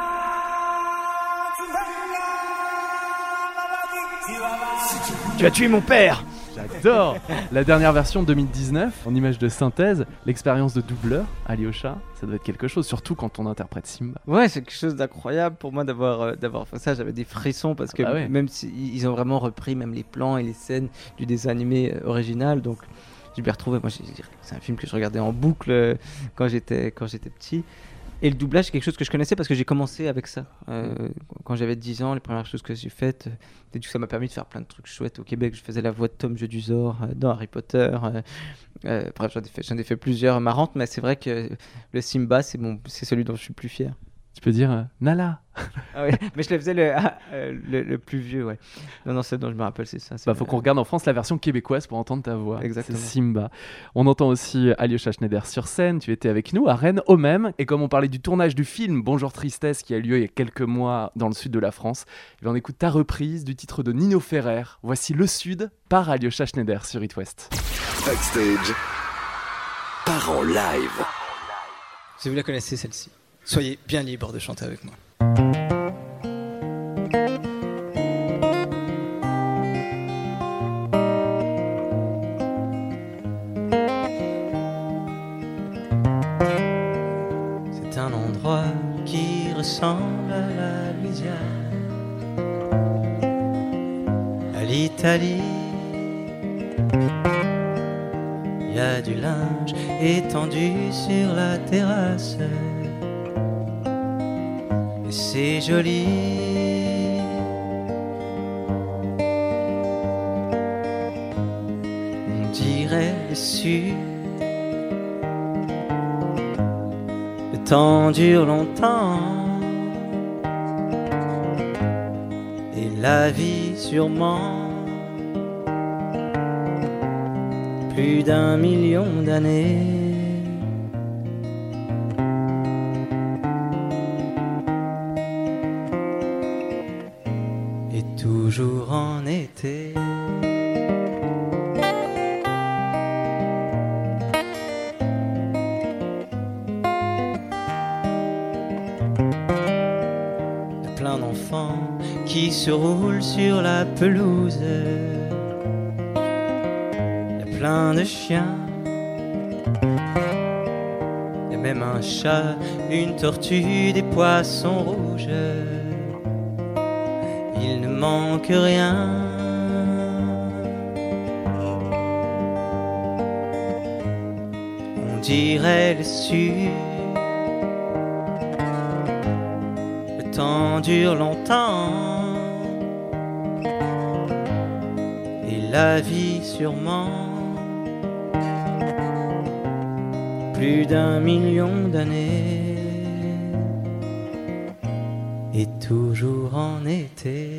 Tu as tué mon père! J'adore! La dernière version deux mille dix-neuf, en image de synthèse, l'expérience de doubleur, Alyosha, ça doit être quelque chose, surtout quand on interprète Simba. Ouais, c'est quelque chose d'incroyable pour moi d'avoir, euh, d'avoir fait ça. J'avais des frissons parce que Ah ouais. même s'ils ont vraiment repris même les plans et les scènes du dessin animé euh, original, donc je m'y retrouvais. Moi, j'ai- c'est un film que je regardais en boucle euh, quand j'étais quand j'étais petit. Et le doublage, c'est quelque chose que je connaissais parce que j'ai commencé avec ça. Euh, quand j'avais dix ans, les premières choses que j'ai faites, euh, et du coup, ça m'a permis de faire plein de trucs chouettes au Québec. Je faisais la voix de Tom Jedusor euh, dans Harry Potter. euh, euh, bref, j'en ai, fait, j'en ai fait plusieurs marrantes, mais c'est vrai que le Simba, c'est, mon, c'est celui dont je suis le plus fier. Tu peux dire euh, Nala. Ah ouais, mais je le faisais le, ah, euh, le, le plus vieux, ouais. Non, non, c'est dont je me rappelle, c'est ça. C'est Bah, faut qu'on regarde en France la version québécoise pour entendre ta voix. Exactement. C'est Simba. On entend aussi Alyosha Schneider sur scène. Tu étais avec nous à Rennes au même. Et comme on parlait du tournage du film Bonjour Tristesse qui a lieu il y a quelques mois dans le sud de la France, eh bien, on écoute ta reprise du titre de Nino Ferrer. Voici Le Sud par Alyosha Schneider sur It West. Backstage, part en live. Si vous la connaissez celle-ci, soyez bien libre de chanter avec moi. C'est un endroit qui ressemble à la Louisiane, à l'Italie. Il y a du linge étendu sur la terrasse et c'est joli. On dirait le sud. Le temps dure longtemps et la vie sûrement plus d'un million d'années. Et toujours en été. Il y a plein d'enfants qui se roulent sur la pelouse. Plein de chiens, il y a même un chat, une tortue, des poissons rouges. Il ne manque rien. On dirait le sud. Le temps dure longtemps et la vie sûrement plus d'un million d'années et toujours en été.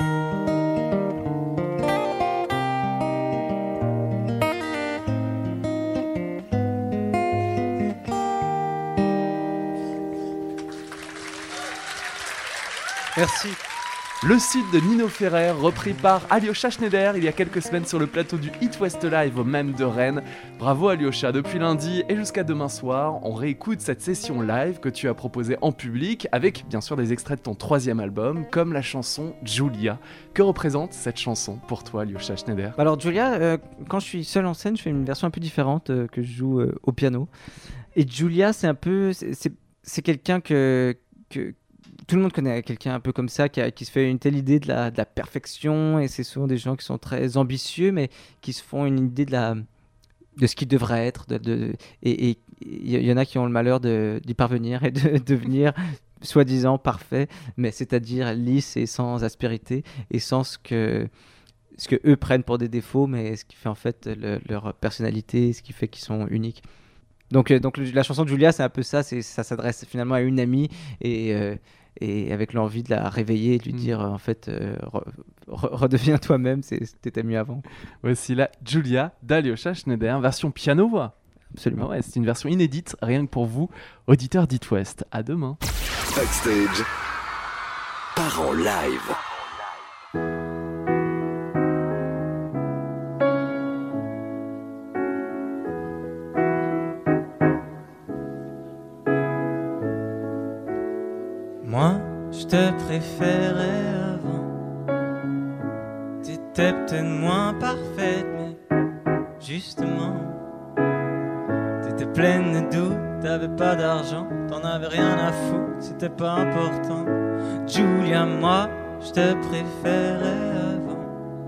Merci. Le Sud de Nino Ferrer, repris par Alyosha Schneider il y a quelques semaines sur le plateau du It West Live au même de Rennes. Bravo Alyosha, depuis lundi et jusqu'à demain soir, on réécoute cette session live que tu as proposée en public avec bien sûr des extraits de ton troisième album, comme la chanson Julia. Que représente cette chanson pour toi Alyosha Schneider ? Alors Julia, euh, quand je suis seul en scène, je fais une version un peu différente euh, que je joue euh, au piano. Et Julia, c'est un peu, c'est, c'est, c'est quelqu'un que, que tout le monde connaît, quelqu'un un peu comme ça, qui, a, qui se fait une telle idée de la, de la perfection, et c'est souvent des gens qui sont très ambitieux, mais qui se font une idée de, la, de ce qu'ils devraient être, de, de, et il y, y en a qui ont le malheur de, d'y parvenir et de devenir soi-disant parfait, mais c'est-à-dire lisse et sans aspérité, et sans ce que, ce que eux prennent pour des défauts, mais ce qui fait en fait le, leur personnalité, ce qui fait qu'ils sont uniques. Donc, euh, donc la chanson de Julia, c'est un peu ça, c'est, ça s'adresse finalement à une amie, et... Euh, et avec l'envie de la réveiller et de lui dire euh, en fait euh, re, re, redeviens toi-même, c'est, c'était mieux avant. Voici la Julia d'Alyosha Schneider, version piano-voix. Absolument. Ah ouais, c'est une version inédite, rien que pour vous, auditeurs d'It West. À demain. Backstage, part en live. te préférais avant. T'étais peut-être moins parfaite, mais justement, t'étais pleine de doutes, t'avais pas d'argent, t'en avais rien à foutre, c'était pas important. Julia, moi, je te préférais avant.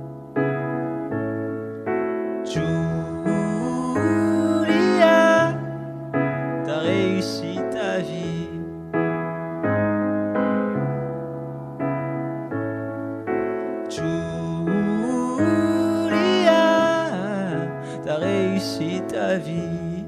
Julia, t'as réussi ta vie. Julia, t'as réussi ta vie.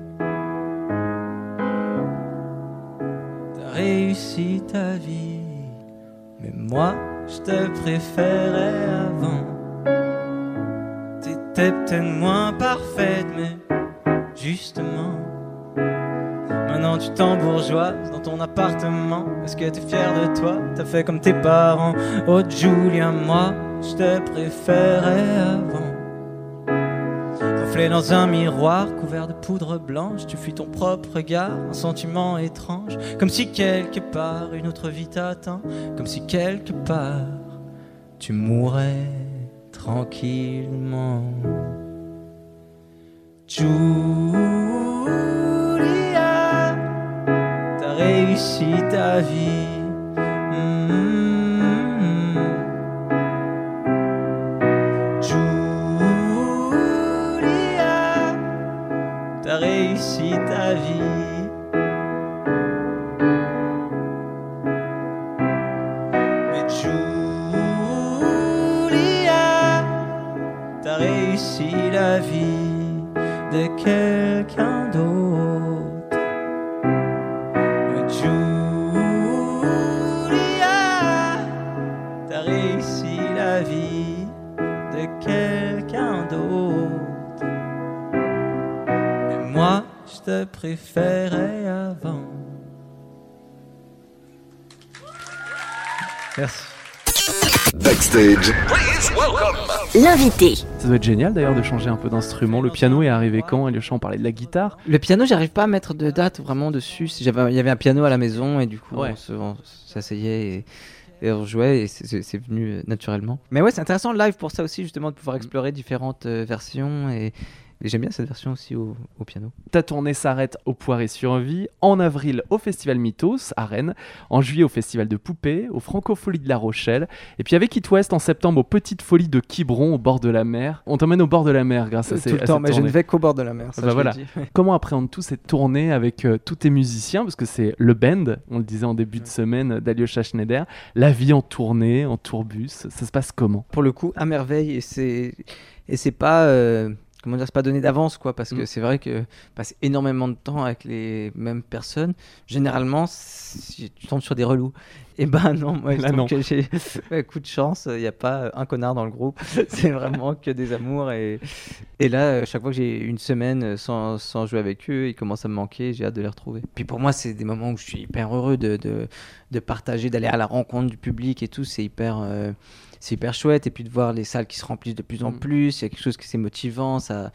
T'as réussi ta vie. Mais moi, je te préférais avant. T'étais peut-être moins parfaite, mais justement, maintenant tu t'embourgeoises dans ton appartement. Est-ce que t'es fière de toi? T'as fait comme tes parents. Oh Julia, moi, je te préférais avant. Reflet dans un miroir couvert de poudre blanche, tu fuis ton propre regard, un sentiment étrange, comme si quelque part une autre vie t'attend, comme si quelque part tu mourrais tranquillement. Julia, t'as réussi ta vie. Mm-hmm. Julia, t'as réussi ta vie. Mais Julia, t'as réussi la vie de quelqu'un d'autre. Mais Julia, t'as réussi la vie de quelqu'un d'autre. Et moi, je te préférais avant. Merci. Backstage. L'invité. Ça doit être génial d'ailleurs de changer un peu d'instrument. Le piano est arrivé quand? Alyosha, on parlait de la guitare. Le piano, j'arrive pas à mettre de date vraiment dessus. Si j'avais, il y avait un piano à la maison et du coup, Ouais. on, se, on s'asseyait et, et on jouait et c'est, c'est, c'est venu naturellement. Mais ouais, c'est intéressant le live pour ça aussi, justement, de pouvoir explorer différentes euh, versions et, et j'aime bien cette version aussi au, au piano. Ta tournée s'arrête au Poiré-sur-Vie, en avril au Festival Mythos à Rennes, en juillet au Festival de Poupée, au Francofolies de La Rochelle, et puis avec It West en septembre aux Petites Folies de Quiberon au bord de la mer. On t'emmène au bord de la mer grâce à, ces, Tout le à temps, cette mais je tournée. ne vais qu'au bord de la mer. Ça, Bah je voilà. le dis. Comment appréhendes-tu cette tournée avec euh, tous tes musiciens? Parce que c'est le band, on le disait en début de semaine, d'Alyosha Schneider. La vie en tournée, en tourbus, ça se passe comment? Pour le coup, à merveille et c'est et c'est pas euh, comment dire, c'est pas donné d'avance quoi, parce que Mm. c'est vrai que je passe énormément de temps avec les mêmes personnes. Généralement, si tu tombes sur des relous. Et ben non, moi, Là, je trouve non. que j'ai ouais, coup de chance. Il n'y a pas un connard dans le groupe. C'est vraiment que des amours et et là, euh, chaque fois que j'ai une semaine sans, sans jouer avec eux, ils commencent à me manquer. J'ai hâte de les retrouver. Puis pour moi, c'est des moments où je suis hyper heureux de de, de partager, d'aller à la rencontre du public et tout. C'est hyper euh, c'est hyper chouette et puis de voir les salles qui se remplissent de plus en Mm. plus, il y a quelque chose qui c'est motivant ça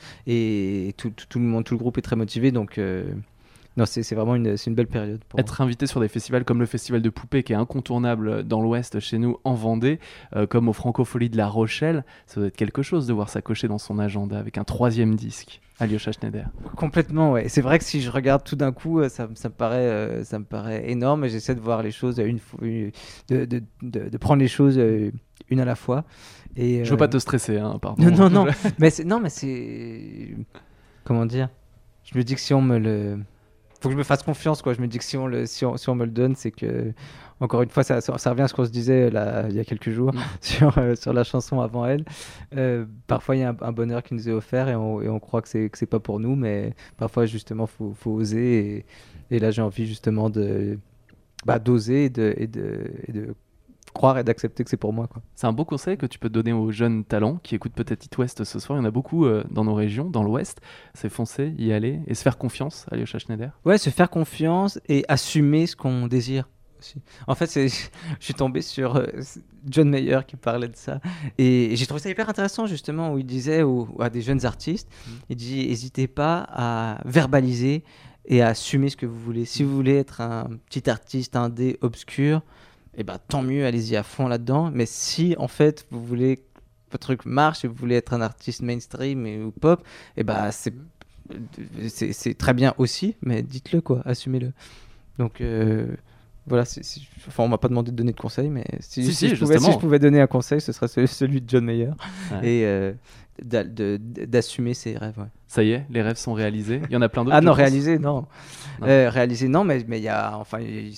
et tout, tout, tout le monde, tout le groupe est très motivé donc euh, non c'est, c'est vraiment une, c'est une belle période pour moi. Être invité sur des festivals comme le Festival de Poupée qui est incontournable dans l'Ouest chez nous en Vendée, euh, comme aux Francofolies de La Rochelle, ça doit être quelque chose de voir ça cocher dans son agenda avec un troisième disque. Alyosha Schneider. Complètement, ouais. C'est vrai que si je regarde tout d'un coup, euh, ça, ça me paraît, euh, ça me paraît énorme et j'essaie de voir les choses une fois, une- de, de, de, de prendre les choses euh, une à la fois. Et, Je veux euh, pas te stresser, hein, pardon. Non, non, non. mais c'est, non, mais c'est. Comment dire? Je me dis que si on me le. Faut que je me fasse confiance, quoi. Je me dis que si on, le, si on, si on me le donne, c'est que. Encore une fois, ça, ça, ça revient à ce qu'on se disait là, il y a quelques jours Mm. sur, euh, sur la chanson avant elle. Euh, parfois, il y a un, un bonheur qui nous est offert et on, et on croit que c'est, que c'est pas pour nous, mais parfois, justement, il faut, faut oser. Et, et là, j'ai envie justement de, bah, d'oser et de, et, de, et de croire et d'accepter que c'est pour moi, quoi. C'est un beau conseil que tu peux donner aux jeunes talents qui écoutent peut-être It West ce soir. Il y en a beaucoup euh, dans nos régions, dans l'Ouest. C'est foncer, y aller et se faire confiance, Alyosha Schneider. Ouais, se faire confiance et assumer ce qu'on désire aussi. En fait, c'est, je suis tombé sur euh, John Mayer qui parlait de ça et j'ai trouvé ça hyper intéressant justement où il disait aux, à des jeunes artistes, Mm. il dit n'hésitez pas à verbaliser et à assumer ce que vous voulez. Si vous voulez être un petit artiste indé obscur, et ben tant mieux, allez-y à fond là-dedans. Mais si en fait vous voulez que votre truc marche et vous voulez être un artiste mainstream et, ou pop, et ben c'est, c'est c'est très bien aussi, mais dites-le quoi, assumez-le. Donc euh, voilà, c'est, c'est, enfin on m'a pas demandé de donner de conseils, mais si, Si, si, si, je, pouvais, si justement. je pouvais donner un conseil, ce serait celui, celui de John Mayer. Ouais. Et euh, d'a- de- d'assumer ses rêves. Ouais. Ça y est, les rêves sont réalisés. Il y en a plein d'autres. Ah je non, pense. réaliser, non. Non. Euh, réaliser, non, mais mais il y a, enfin, il y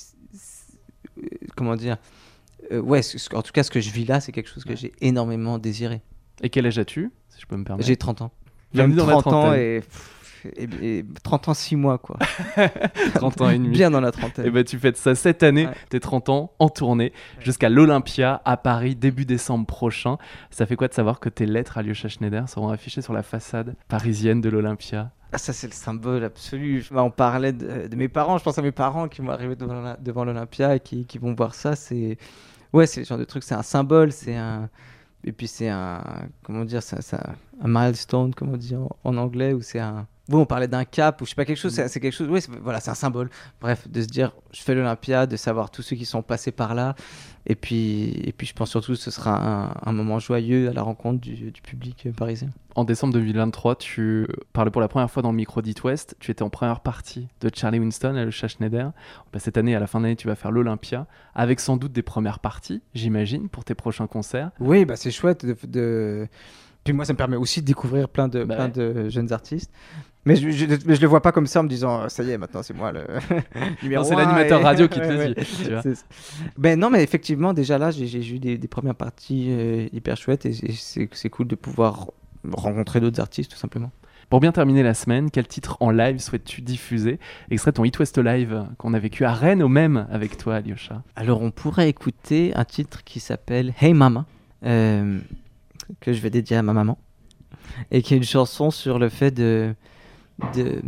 a- comment dire, euh, ouais, ce- ce- en tout cas, ce que je vis là, c'est quelque chose que Ouais. j'ai énormément désiré. Et quel âge as-tu, si je peux me permettre? J'ai trente ans. Bienvenue Même dans la trente ans trentaine. et, pff, et, et trente ans, six mois, quoi. trente ans et demi. Bien dans la trentaine. Et bah tu fêtes ça cette année, Ouais. tes trente ans, en tournée, jusqu'à l'Olympia à Paris, début décembre prochain. Ça fait quoi de savoir que tes lettres à Alyosha Schneider seront affichées sur la façade parisienne de l'Olympia? Ah, ça, c'est le symbole absolu. Bah, on parlait de, de mes parents. Je pense à mes parents qui vont arriver devant, l'Oly- devant l'Olympia et qui, qui vont voir ça. C'est, ouais, c'est le genre de truc. C'est un symbole. C'est un, et puis c'est un, comment dire, c'est, c'est un, un milestone, comme on dit en, en anglais, ou c'est un. Oui, on parlait d'un cap ou je sais pas quelque chose. C'est, c'est quelque chose. Oui, c'est, voilà, c'est un symbole. Bref, de se dire, je fais l'Olympia, de savoir tous ceux qui sont passés par là. Et puis, et puis, je pense surtout que ce sera un, un moment joyeux à la rencontre du, du public parisien. En décembre deux mille vingt-trois, tu parlais pour la première fois dans le micro d'It West. Tu étais en première partie de Charlie Winston à Alyosha Schneider. Bah, cette année, à la fin d'année, tu vas faire l'Olympia, avec sans doute des premières parties, j'imagine, pour tes prochains concerts. Oui, bah c'est chouette de, de- Puis moi, ça me permet aussi de découvrir plein de, Bah plein ouais. de jeunes artistes. Mais je, je, mais je le vois pas comme ça en me disant ça y est, maintenant c'est moi le numéro Non, c'est un l'animateur et- radio qui te Ouais, le ouais. dit, tu vois. C'est ça. Ben non, mais effectivement, déjà là, j'ai, j'ai eu des, des premières parties euh, hyper chouettes et, et c'est, c'est cool de pouvoir rencontrer d'autres artistes tout simplement. Pour bien terminer la semaine, quel titre en live souhaites-tu diffuser? Extrait de ton It West Live qu'on a vécu à Rennes au même avec toi, Alyosha. Alors, on pourrait écouter un titre qui s'appelle Hey Mama, euh, que je vais dédier à ma maman, et qui est une chanson sur le fait de. de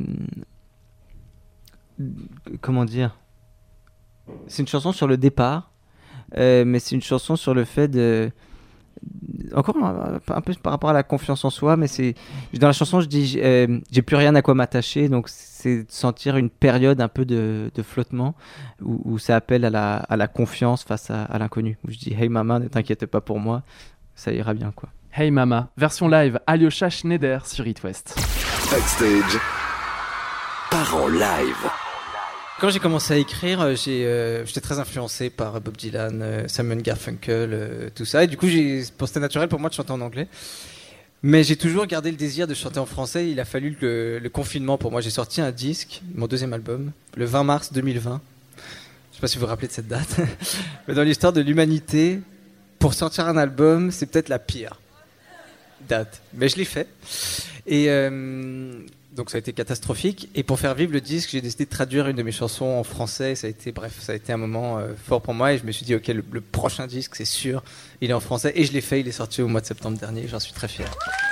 comment dire? C'est une chanson sur le départ, euh, mais c'est une chanson sur le fait de. Encore un, un peu par rapport à la confiance en soi, mais c'est dans la chanson je dis j'ai, euh, j'ai plus rien à quoi m'attacher, donc c'est de sentir une période un peu de, de flottement où, où ça appelle à la, à la confiance face à, à l'inconnu. Où je dis hey maman, ne t'inquiète pas pour moi, ça ira bien quoi. Hey Mama, version live Alyosha Schneider sur It West. Backstage. Parents live. Quand j'ai commencé à écrire, j'ai, euh, j'étais très influencé par Bob Dylan, euh, Simon Garfunkel, euh, tout ça. Et du coup, j'ai, bon, c'était naturel pour moi de chanter en anglais. Mais j'ai toujours gardé le désir de chanter en français. Il a fallu le, le confinement pour moi. J'ai sorti un disque, mon deuxième album, le vingt mars deux mille vingt. Je sais pas si vous vous rappelez de cette date. Mais dans l'histoire de l'humanité, pour sortir un album, c'est peut-être la pire date. Mais je l'ai fait. Et... Euh, donc ça a été catastrophique. Et pour faire vivre le disque, j'ai décidé de traduire une de mes chansons en français. Ça a été, bref, ça a été un moment euh, fort pour moi. Et je me suis dit, ok, le, le prochain disque, c'est sûr, il est en français. Et je l'ai fait, il est sorti au mois de septembre dernier. J'en suis très fier.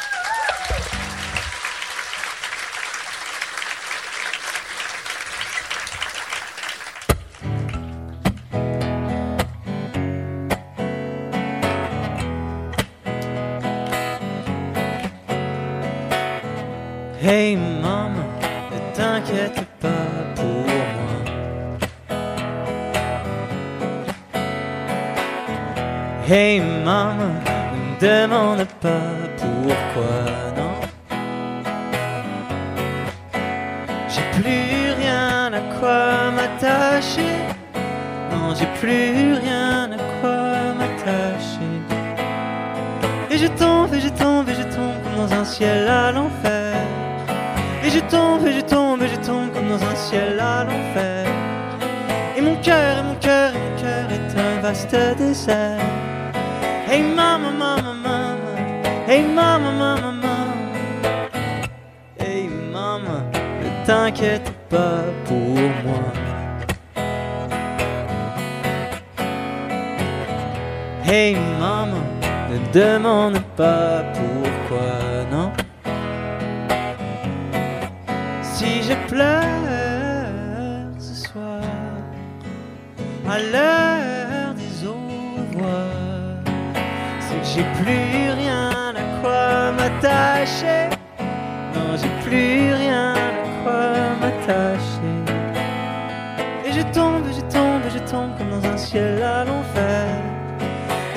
Hey maman, ne t'inquiète pas pour moi. Hey maman, ne me demande pas pourquoi, non. J'ai plus rien à quoi m'attacher. Non, j'ai plus rien à quoi m'attacher. Et je tombe, et je tombe, et je tombe comme dans un ciel à l'enfer. Et je tombe, et je tombe, et je tombe comme dans un ciel à l'enfer. Et mon cœur, et mon cœur, et mon cœur est un vaste désert. Hey maman, maman, maman. Hey maman, maman, maman. Hey maman, ne t'inquiète pas pour moi. Hey maman, ne demande pas pourquoi, non. Si je pleure ce soir à l'heure des au revoir, c'est que j'ai plus rien à quoi m'attacher. Non, j'ai plus rien à quoi m'attacher. Et je tombe, je tombe, je tombe comme dans un ciel à l'enfer.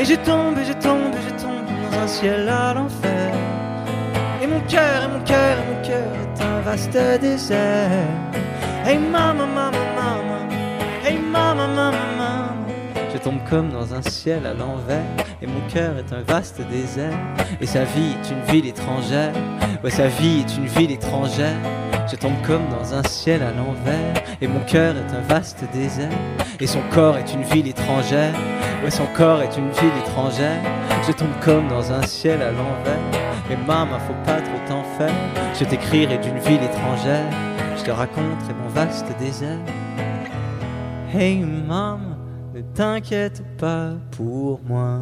Et je tombe, et je tombe, et je tombe dans un ciel à l'enfer. Et mon cœur, et mon cœur, et mon cœur est un vaste désert. Hey maman, maman, maman, hey maman, maman, maman. Je tombe comme dans un ciel à l'envers. Et mon cœur est un vaste désert. Et sa vie est une ville étrangère. Ouais, sa vie est une ville étrangère. Je tombe comme dans un ciel à l'envers. Et mon cœur est un vaste désert. Et son corps est une ville étrangère. Ouais, son corps est une ville étrangère. Je tombe comme dans un ciel à l'envers. Mais maman, faut pas trop t'en faire. Je t'écrirai d'une ville étrangère. Je te raconterai mon vaste désert. Hey maman, ne t'inquiète pas pour moi.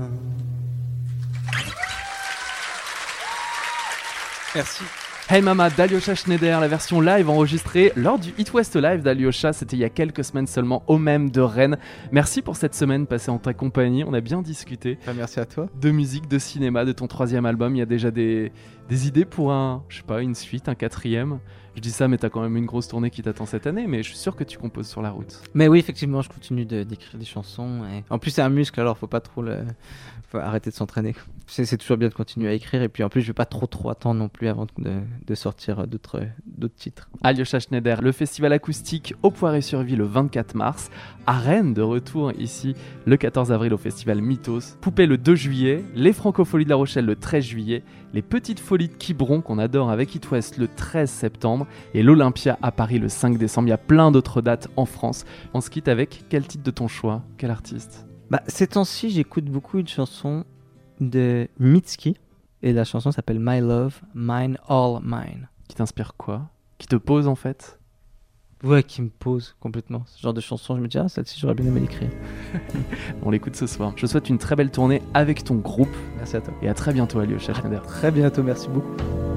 Merci. Hey Mama d'Alyosha Schneider, la version live enregistrée lors du It West Live d'Alyosha, c'était il y a quelques semaines seulement au même de Rennes. Merci pour cette semaine passée en ta compagnie, on a bien discuté. Bah, merci à toi. De musique, de cinéma, de ton troisième album, il y a déjà des, des idées pour un, je sais pas, une suite, un quatrième. Je dis ça mais t'as quand même une grosse tournée qui t'attend cette année, mais je suis sûr que tu composes sur la route. Mais oui, effectivement, je continue de, d'écrire des chansons. Et... En plus c'est un muscle, alors faut pas trop le... faut arrêter de s'entraîner. C'est, c'est toujours bien de continuer à écrire, et puis en plus je vais pas trop trop attendre non plus avant de, de sortir d'autres, d'autres titres. Alyosha Schneider, le festival acoustique au Poiré-sur-Vie le vingt-quatre mars, à Rennes de retour ici le quatorze avril au festival Mythos, Poupée le deux juillet, les Francopholies de La Rochelle le treize juillet, les Petites Folies de Quiberon qu'on adore avec It West le treize septembre et l'Olympia à Paris le cinq décembre. Il y a plein d'autres dates en France. On se quitte avec quel titre de ton choix? Quel artiste? Bah, ces temps-ci, j'écoute beaucoup une chanson de Mitski et la chanson s'appelle My Love, Mine, All Mine. Qui t'inspire quoi? Qui te pose en fait? Ouais, qui me pose complètement. Ce genre de chanson, je me dis, ah, celle-ci, j'aurais bien aimé l'écrire. On l'écoute ce soir. Je te souhaite une très belle tournée avec ton groupe. Merci à toi. Et à très bientôt, Alyosha Schneider. Très bientôt, merci beaucoup.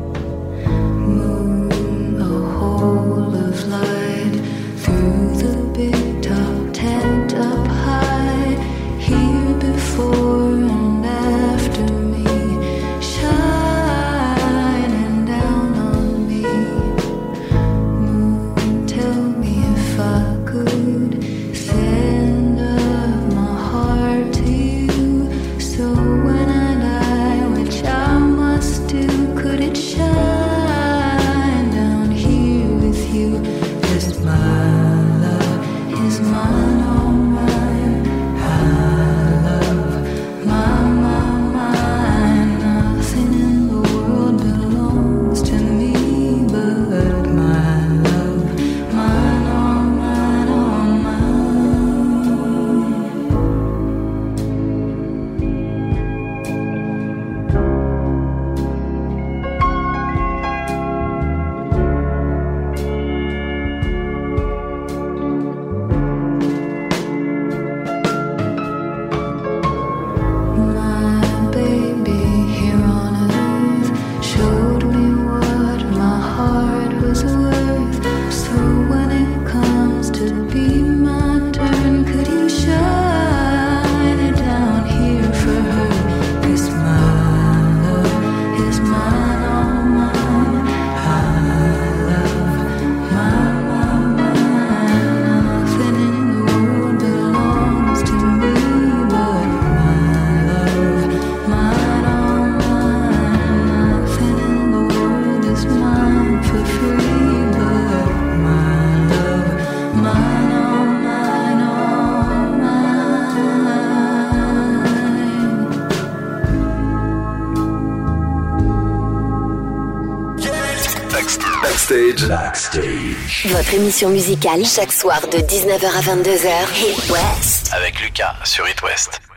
Backstage. Backstage. Votre émission musicale chaque soir de dix-neuf heures à vingt-deux heures. It West. Avec Lucas sur It West.